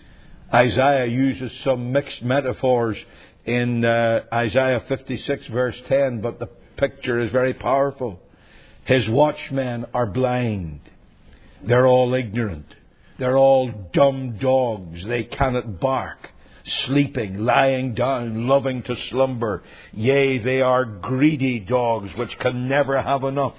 Isaiah uses some mixed metaphors in uh, Isaiah fifty-six verse ten, but the picture is very powerful. His watchmen are blind. They're all ignorant. They're all dumb dogs. They cannot bark. Sleeping, lying down, loving to slumber. Yea, they are greedy dogs which can never have enough.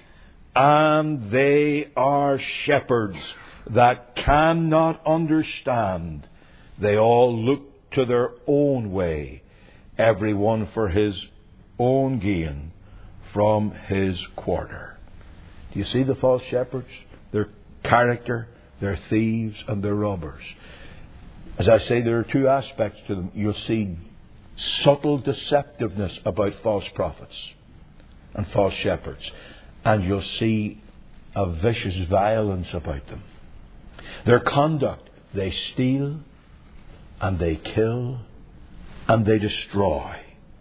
And they are shepherds that cannot understand. They all look to their own way, every one for his own gain from his quarter. Do you see the false shepherds? Their character, they're thieves and they're robbers. As I say, there are two aspects to them. You'll see subtle deceptiveness about false prophets and false shepherds. And you'll see a vicious violence about them. Their conduct, they steal and they kill and they destroy.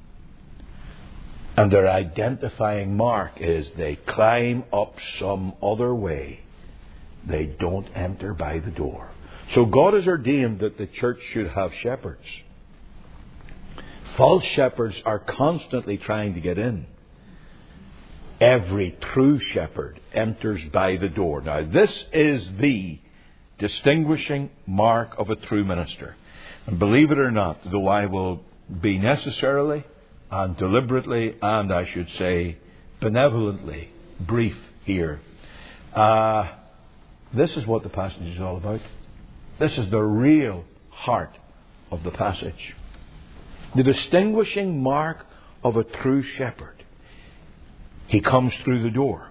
And their identifying mark is they climb up some other way. They don't enter by the door. So God has ordained that the church should have shepherds. False shepherds are constantly trying to get in. Every true shepherd enters by the door. Now, this is the distinguishing mark of a true minister. And believe it or not, though I will be necessarily and deliberately and I should say benevolently brief here, uh, this is what the passage is all about. This is the real heart of the passage. The distinguishing mark of a true shepherd. He comes through the door.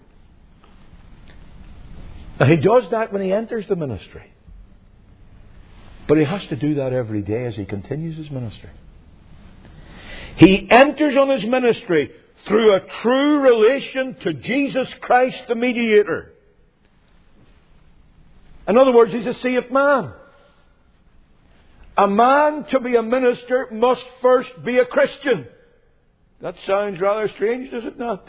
Now, he does that when he enters the ministry. But he has to do that every day as he continues his ministry. He enters on his ministry through a true relation to Jesus Christ, the mediator. In other words, he's a saved man. A man to be a minister must first be a Christian. That sounds rather strange, does it not?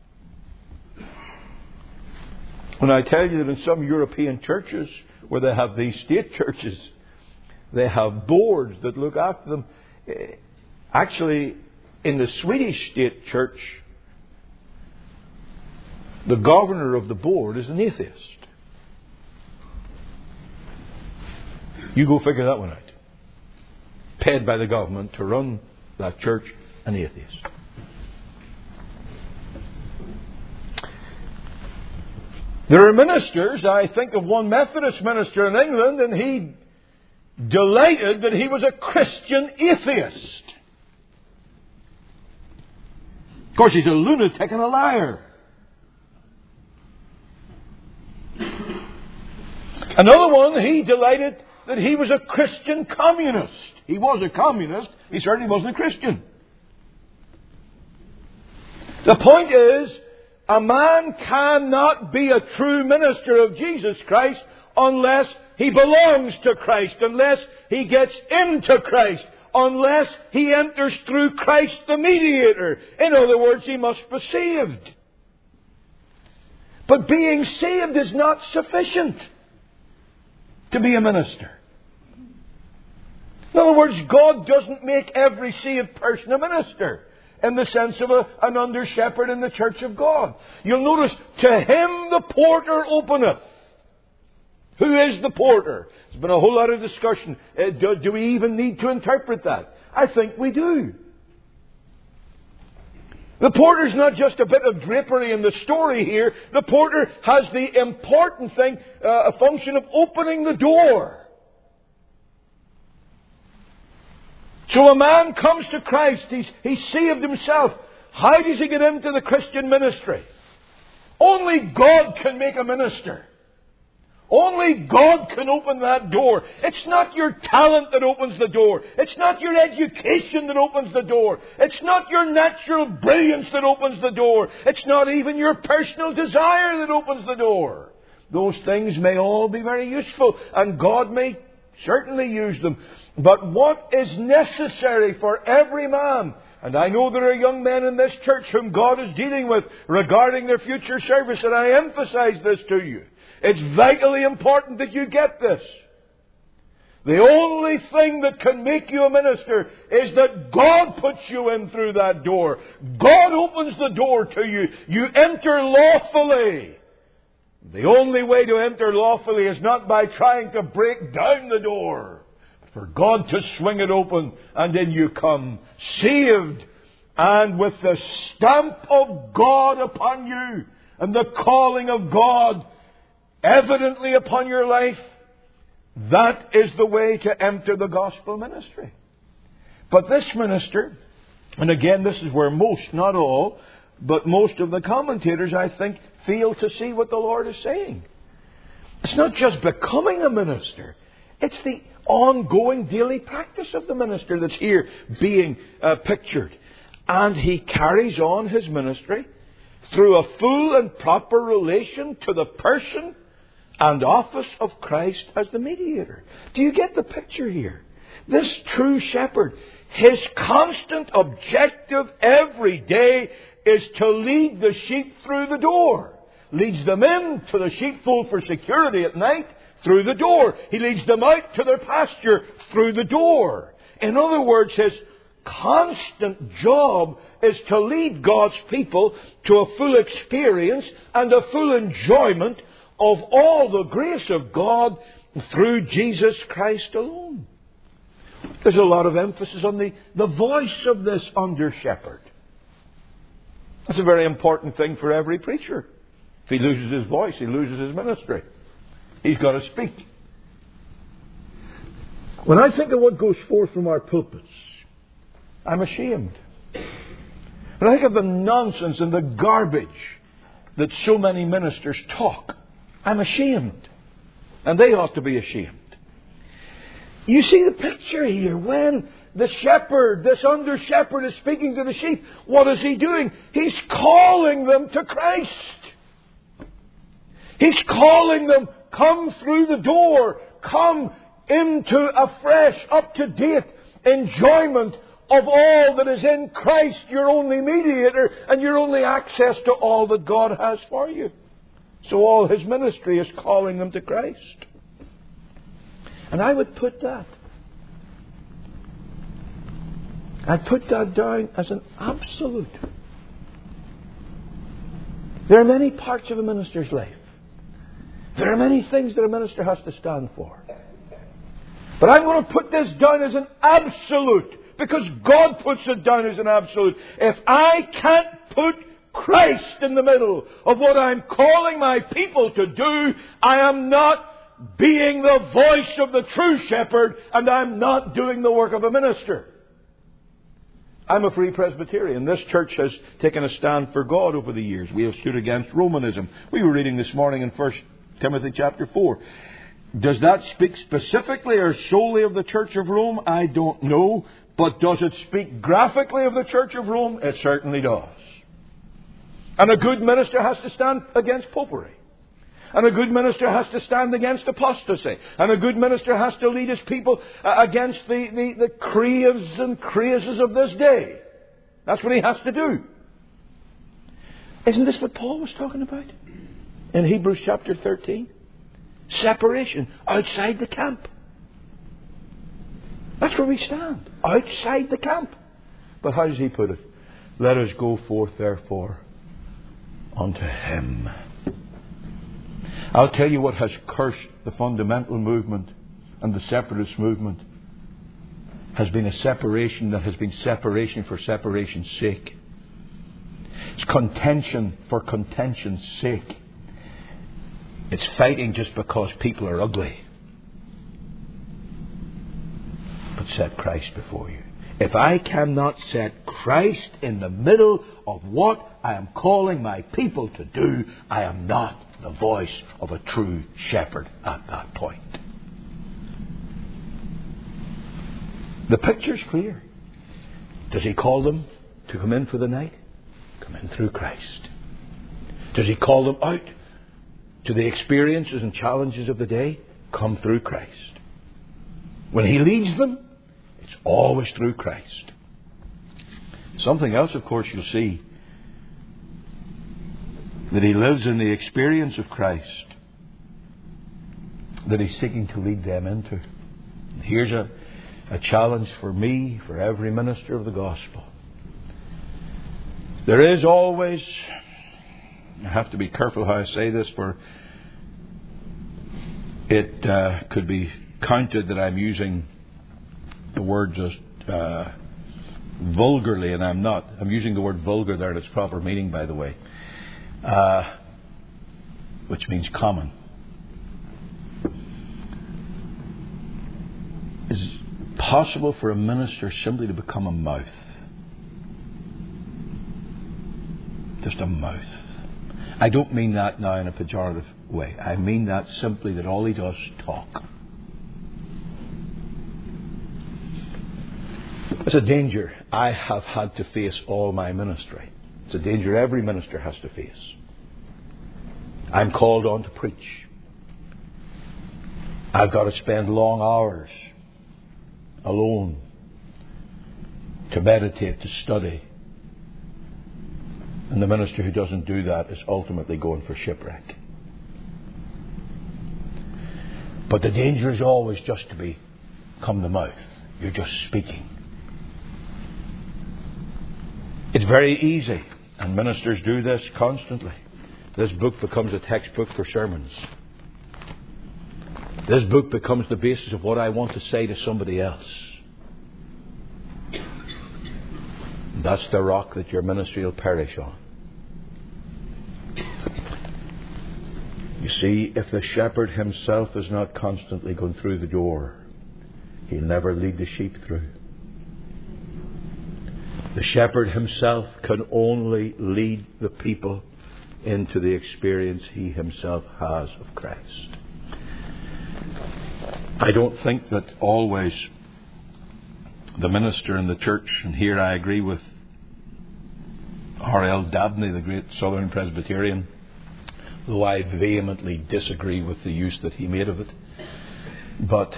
When I tell you that in some European churches where they have these state churches, they have boards that look after them. Actually, in the Swedish state church, the governor of the board is an atheist. You go figure that one out. Paid by the government to run that church, an atheist. There are ministers. I think of one Methodist minister in England, and he delighted that he was a Christian atheist. Of course, he's a lunatic and a liar. Another one, he delighted that he was a Christian communist. He was a communist. He certainly wasn't a Christian. The point is, a man cannot be a true minister of Jesus Christ unless he belongs to Christ, unless he gets into Christ, unless he enters through Christ the mediator. In other words, he must be saved. But being saved is not sufficient to be a minister. In other words, God doesn't make every saved person a minister in the sense of a, an under-shepherd in the church of God. You'll notice, to him the porter openeth. Who is the porter? There's been a whole lot of discussion. Uh, do, do we even need to interpret that? I think we do. The porter's not just a bit of drapery in the story here. The porter has the important thing, uh, a function of opening the door. So a man comes to Christ. He's, he's saved himself. How does he get into the Christian ministry? Only God can make a minister. Only God can open that door. It's not your talent that opens the door. It's not your education that opens the door. It's not your natural brilliance that opens the door. It's not even your personal desire that opens the door. Those things may all be very useful, and God may certainly use them. But what is necessary for every man, and I know there are young men in this church whom God is dealing with regarding their future service, and I emphasize this to you. It's vitally important that you get this. The only thing that can make you a minister is that God puts you in through that door. God opens the door to you. You enter lawfully. The only way to enter lawfully is not by trying to break down the door, but for God to swing it open, and in you come, saved, and with the stamp of God upon you, and the calling of God evidently upon your life. That is the way to enter the gospel ministry. But this minister, and again this is where most, not all, but most of the commentators, I think, fail to see what the Lord is saying. It's not just becoming a minister. It's the ongoing daily practice of the minister that's here being uh, pictured. And he carries on his ministry through a full and proper relation to the person and office of Christ as the mediator. Do you get the picture here? This true shepherd, his constant objective every day is to lead the sheep through the door. Leads them in to the sheepfold for security at night through the door. He leads them out to their pasture through the door. In other words, his constant job is to lead God's people to a full experience and a full enjoyment of all the grace of God through Jesus Christ alone. There's a lot of emphasis on the, the voice of this under-shepherd. That's a very important thing for every preacher. If he loses his voice, he loses his ministry. He's got to speak. When I think of what goes forth from our pulpits, I'm ashamed. When I think of the nonsense and the garbage that so many ministers talk, I'm ashamed. And they ought to be ashamed. You see the picture here. When the shepherd, this under-shepherd, is speaking to the sheep, what is he doing? He's calling them to Christ. He's calling them, come through the door. Come into a fresh, up-to-date enjoyment of all that is in Christ, your only mediator, and your only access to all that God has for you. So all his ministry is calling them to Christ. And I would put that, I'd put that down as an absolute. There are many parts of a minister's life. There are many things that a minister has to stand for. But I'm going to put this down as an absolute, because God puts it down as an absolute. If I can't put Christ in the middle of what I'm calling my people to do, I am not being the voice of the true shepherd, and I'm not doing the work of a minister. I'm a Free Presbyterian. This church has taken a stand for God over the years. We have stood against Romanism. We were reading this morning in First Timothy chapter four. Does that speak specifically or solely of the Church of Rome? I don't know. But does it speak graphically of the Church of Rome? It certainly does. And a good minister has to stand against popery. And a good minister has to stand against apostasy. And a good minister has to lead his people against the, the, the creeds and crazes of this day. That's what he has to do. Isn't this what Paul was talking about in Hebrews chapter thirteen? Separation outside the camp. That's where we stand. Outside the camp. But how does he put it? Let us go forth therefore unto Him. I'll tell you what has cursed the fundamental movement and the separatist movement has been a separation that has been separation for separation's sake. It's contention for contention's sake. It's fighting just because people are ugly. But set Christ before you. If I cannot set Christ in the middle of what I am calling my people to do, I am not the voice of a true shepherd at that point. The picture's clear. Does He call them to come in for the night? Come in through Christ. Does He call them out to the experiences and challenges of the day? Come through Christ. When He leads them, it's always through Christ. Something else, of course, you'll see. That He lives in the experience of Christ that He's seeking to lead them into. Here's a, a challenge for me, for every minister of the gospel. There is always, I have to be careful how I say this, for it uh, could be counted that I'm using the word just uh, vulgarly, and I'm not. I'm using the word vulgar there in its proper meaning, by the way. Uh, which means common. Is it possible for a minister simply to become a mouth? Just a mouth. I don't mean that now in a pejorative way. I mean that simply that all he does is talk. It's a danger I have had to face all my ministry. It's a danger every minister has to face. I'm called on to preach. I've got to spend long hours alone to meditate, to study. And the minister who doesn't do that is ultimately going for shipwreck. But the danger is always just to become the mouth. You're just speaking. It's very easy, and ministers do this constantly. This book becomes a textbook for sermons. This book becomes the basis of what I want to say to somebody else. That's the rock that your ministry will perish on. You see, if the shepherd himself is not constantly going through the door, he'll never lead the sheep through. The shepherd himself can only lead the people into the experience he himself has of Christ. I don't think that always the minister in the church, and here I agree with R L Dabney, the great Southern Presbyterian, though I vehemently disagree with the use that he made of it, but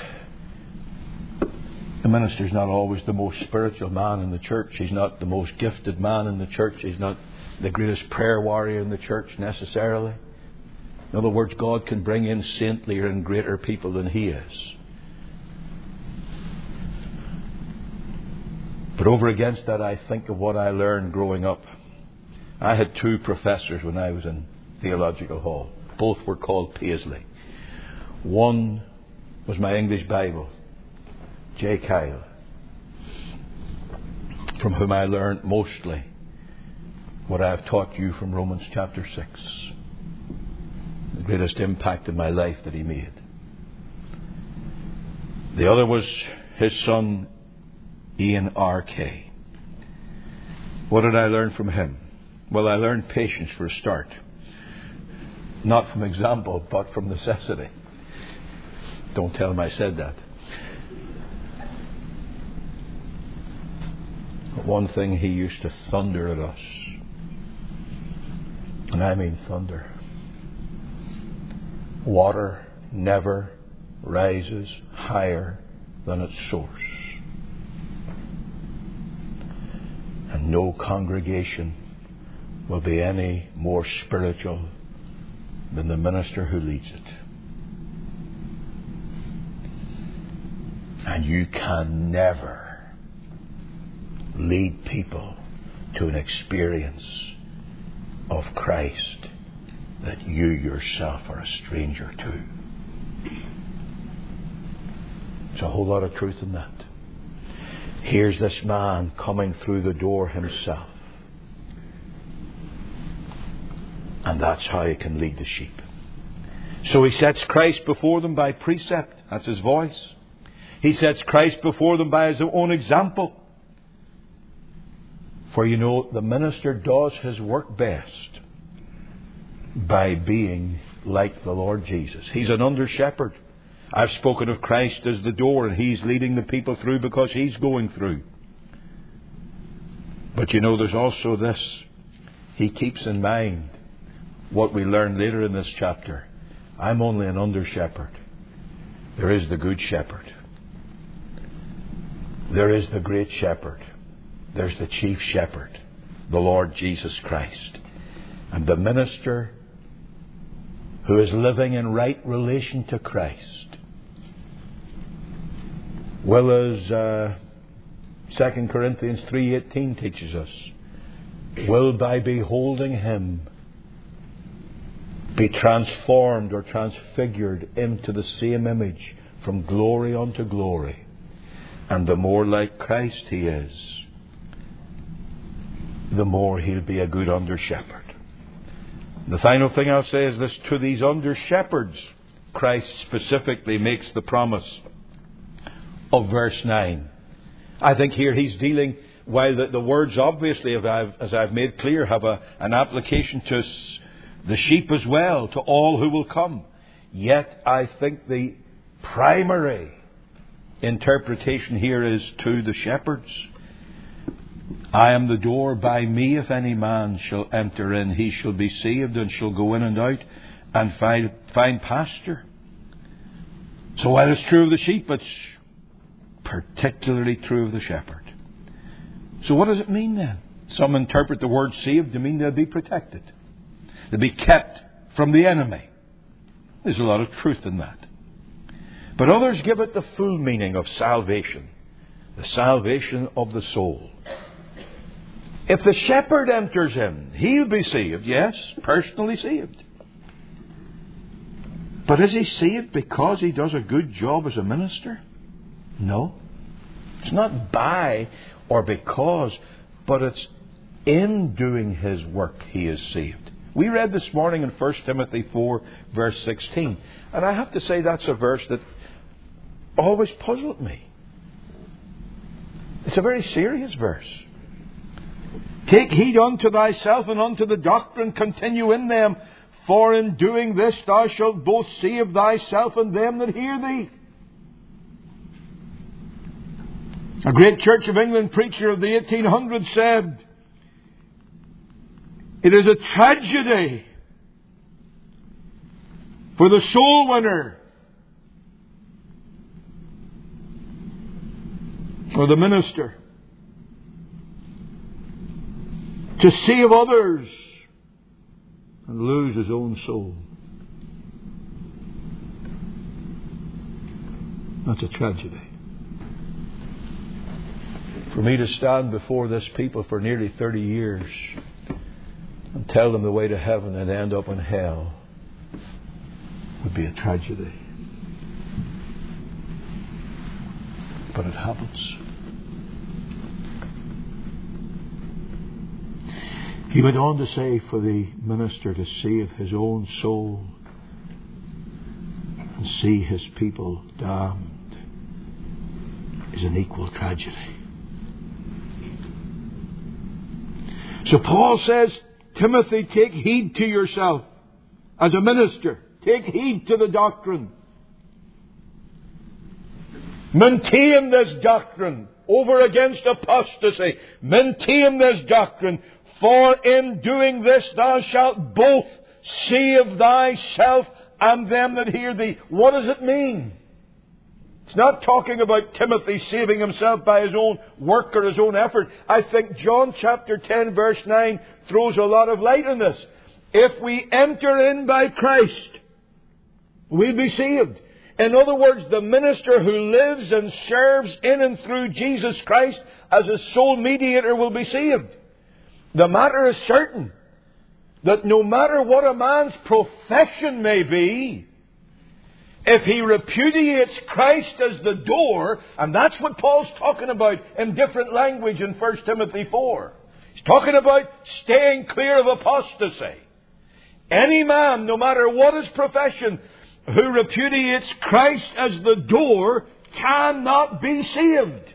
the minister is not always the most spiritual man in the church. He's not the most gifted man in the church. He's not the greatest prayer warrior in the church necessarily. In other words, God can bring in saintlier and greater people than he is. But over against that, I think of what I learned growing up. I had two professors when I was in theological hall. Both were called Paisley. One was my English Bible, J. Kyle, from whom I learned mostly what I have taught you from Romans chapter six. The greatest impact in my life that he made. The other was his son, Ian R K. What did I learn from him? Well, I learned patience for a start. Not from example, but from necessity. Don't tell him I said that. But one thing, he used to thunder at us. And I mean thunder. Water never rises higher than its source. And no congregation will be any more spiritual than the minister who leads it. And you can never lead people to an experience of Christ that you yourself are a stranger to. There's a whole lot of truth in that. Here's this man coming through the door himself. And that's how he can lead the sheep. So he sets Christ before them by precept. That's his voice. He sets Christ before them by his own example. For you know, the minister does his work best by being like the Lord Jesus. He's an under-shepherd. I've spoken of Christ as the door, and he's leading the people through because he's going through. But you know, there's also this. He keeps in mind what we learn later in this chapter. I'm only an under-shepherd. There is the good shepherd. There is the great shepherd. There's the chief shepherd, the Lord Jesus Christ. And the minister who is living in right relation to Christ will, as uh, Second Corinthians three eighteen teaches us, will by beholding him be transformed or transfigured into the same image from glory unto glory. And the more like Christ he is, the more he'll be a good under-shepherd. The final thing I'll say is this: to these under-shepherds, Christ specifically makes the promise of verse nine. I think here he's dealing, while the, the words obviously, as I've, as I've made clear, have a, an application to the sheep as well, to all who will come. Yet I think the primary interpretation here is to the shepherds. I am the door. By me if any man shall enter in, he shall be saved, and shall go in and out and find, find pasture. So while it's true of the sheep, it's particularly true of the shepherd. So what does it mean then? Some interpret the word saved to mean they'll be protected. They'll be kept from the enemy. There's a lot of truth in that. But others give it the full meaning of salvation. The salvation of the soul. If the shepherd enters in, he'll be saved. Yes, personally saved. But is he saved because he does a good job as a minister? No. It's not by or because, but it's in doing his work he is saved. We read this morning in First Timothy four, verse sixteen. And I have to say that's a verse that always puzzled me. It's a very serious verse. Take heed unto thyself and unto the doctrine, continue in them, for in doing this thou shalt both save thyself and them that hear thee. A great Church of England preacher of the eighteen hundreds said, it is a tragedy for the soul winner, or the minister, to save others and lose his own soul. That's a tragedy. For me to stand before this people for nearly thirty years and tell them the way to heaven and end up in hell would be a tragedy. But it happens. He went on to say, for the minister to save his own soul and see his people damned is an equal tragedy. So Paul says, Timothy, take heed to yourself as a minister. Take heed to the doctrine. Maintain this doctrine over against apostasy. Maintain this doctrine. For in doing this thou shalt both save thyself and them that hear thee. What does it mean? It's not talking about Timothy saving himself by his own work or his own effort. I think John chapter ten verse nine throws a lot of light on this. If we enter in by Christ, we'll be saved. In other words, the minister who lives and serves in and through Jesus Christ as a sole mediator will be saved. The matter is certain that no matter what a man's profession may be, if he repudiates Christ as the door, and that's what Paul's talking about in different language in First Timothy four. He's talking about staying clear of apostasy. Any man, no matter what his profession, who repudiates Christ as the door cannot be saved.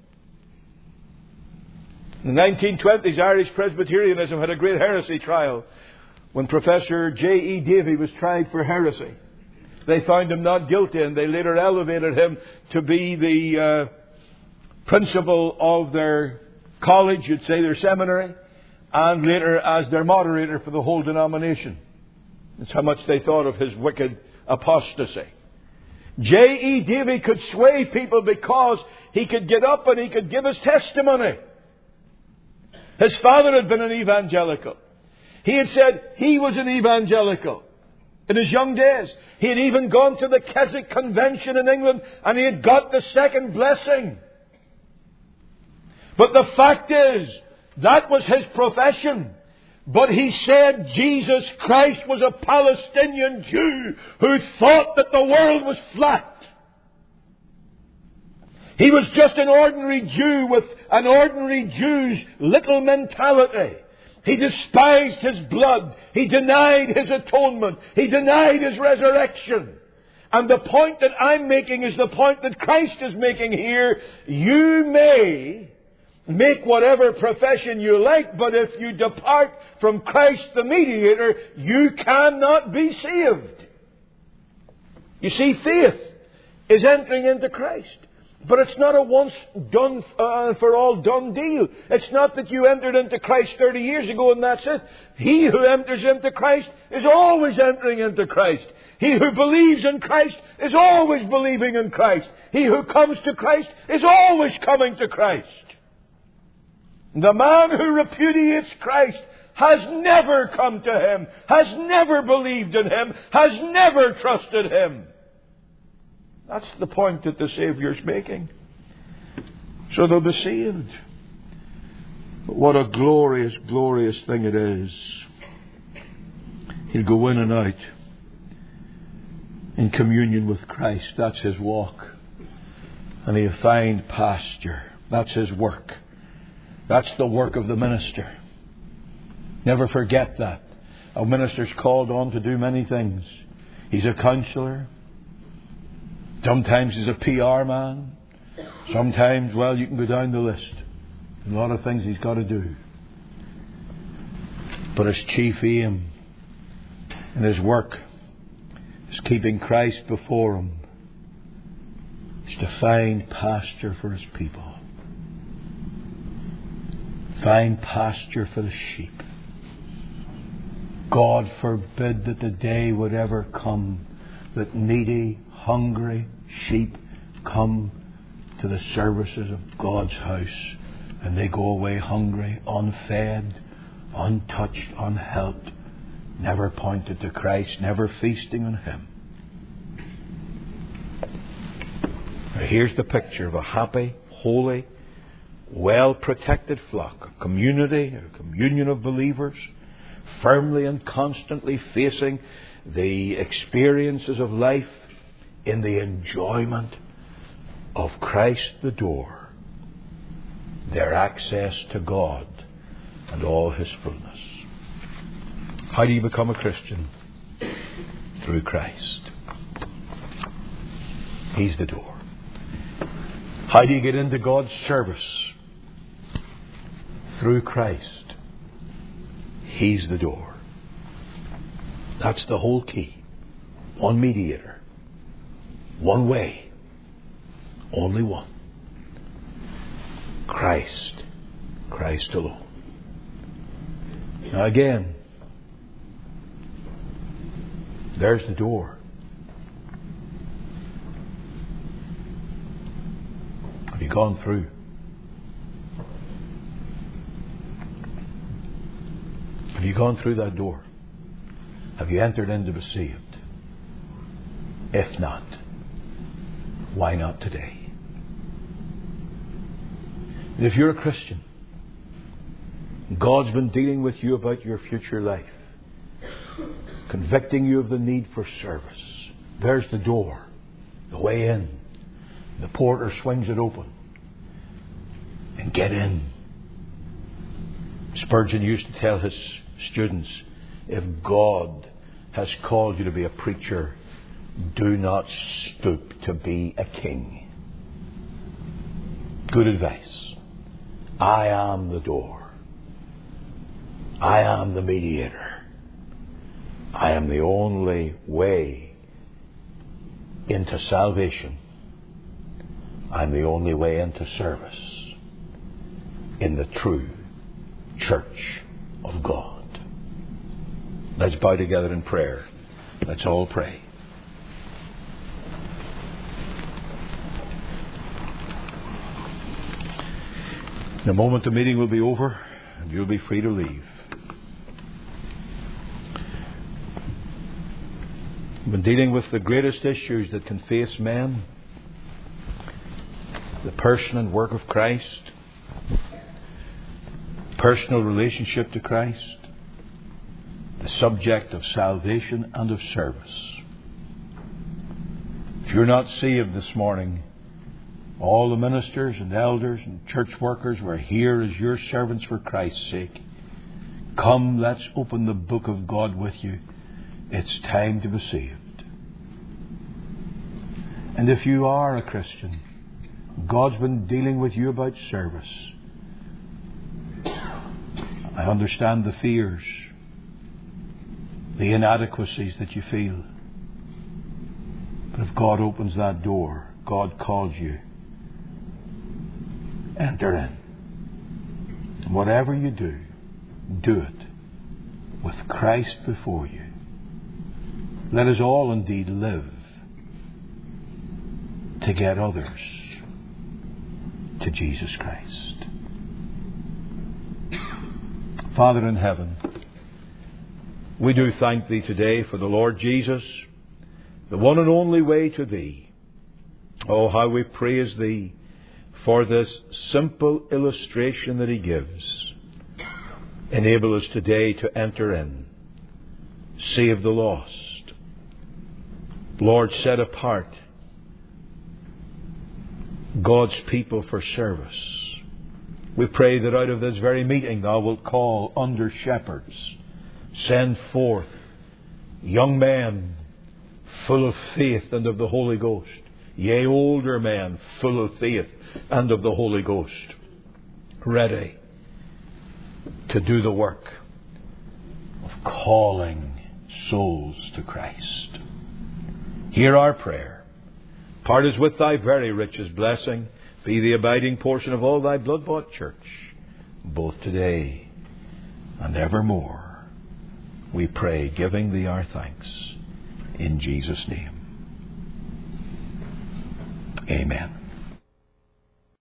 In the nineteen twenties, Irish Presbyterianism had a great heresy trial when Professor J E Davy was tried for heresy. They found him not guilty, and they later elevated him to be the uh, principal of their college, you'd say their seminary, and later as their moderator for the whole denomination. That's how much they thought of his wicked apostasy. J E Davy could sway people because he could get up and he could give his testimony. His father had been an evangelical. He had said he was an evangelical in his young days. He had even gone to the Keswick Convention in England and he had got the second blessing. But the fact is, that was his profession. But he said Jesus Christ was a Palestinian Jew who thought that the world was flat. He was just an ordinary Jew with an ordinary Jew's little mentality. He despised his blood. He denied his atonement. He denied his resurrection. And the point that I'm making is the point that Christ is making here. You may make whatever profession you like, but if you depart from Christ the mediator, you cannot be saved. You see, faith is entering into Christ. But it's not a once done uh, for all done deal. It's not that you entered into Christ thirty years ago and that's it. He who enters into Christ is always entering into Christ. He who believes in Christ is always believing in Christ. He who comes to Christ is always coming to Christ. The man who repudiates Christ has never come to Him, has never believed in Him, has never trusted Him. That's the point that the Saviour's making. So they'll be saved. But what a glorious, glorious thing it is. He'll go in and out in communion with Christ. That's his walk. And he'll find pasture. That's his work. That's the work of the minister. Never forget that. A minister's called on to do many things. He's a counselor. Sometimes he's a P R man. Sometimes, well, you can go down the list. A lot of things he's got to do. But his chief aim in his work is keeping Christ before him. Is to find pasture for his people. Find pasture for the sheep. God forbid that the day would ever come that needy, hungry sheep come to the services of God's house and they go away hungry, unfed, untouched, unhelped, never pointed to Christ, never feasting on Him. Now here's the picture of a happy, holy, well-protected flock, a community, a communion of believers, firmly and constantly facing the experiences of life in the enjoyment of Christ the door, their access to God and all His fullness. How do you become a Christian? Through Christ. He's the door. How do you get into God's service? Through Christ. He's the door. That's the whole key. One mediator. One way. Only one. Christ. Christ alone. Now again, there's the door. Have you gone through? Have you gone through that door? Have you entered in to be saved? If not, why not today? And if you're a Christian, God's been dealing with you about your future life, convicting you of the need for service. There's the door, the way in. The porter swings it open. And get in. Spurgeon used to tell his students, if God has called you to be a preacher, do not stoop to be a king. Good advice. I am the door. I am the mediator. I am the only way into salvation. I'm the only way into service in the true church of God. Let's bow together in prayer. Let's all pray. In a moment the meeting will be over and you'll be free to leave. We've been dealing with the greatest issues that can face men. The person and work of Christ. Personal relationship to Christ. The subject of salvation and of service. If you're not saved this morning, all the ministers and elders and church workers were here as your servants for Christ's sake. Come, let's open the book of God with you. It's time to be saved. And if you are a Christian, God's been dealing with you about service. I understand the fears, the inadequacies that you feel. But if God opens that door, God calls you, enter in. And whatever you do, do it with Christ before you. Let us all indeed live to get others to Jesus Christ. Father in heaven, we do thank Thee today for the Lord Jesus, the one and only way to Thee. Oh, how we praise Thee for this simple illustration that He gives. Enable us today to enter in, save the lost. Lord, set apart God's people for service. We pray that out of this very meeting Thou wilt call under shepherds, send forth young men full of faith and of the Holy Ghost, yea, older men full of faith and of the Holy Ghost, ready to do the work of calling souls to Christ. Hear our prayer. Part us with Thy very richest blessing. Be the abiding portion of all Thy blood-bought church, both today and evermore. We pray, giving Thee our thanks. In Jesus' name. Amen.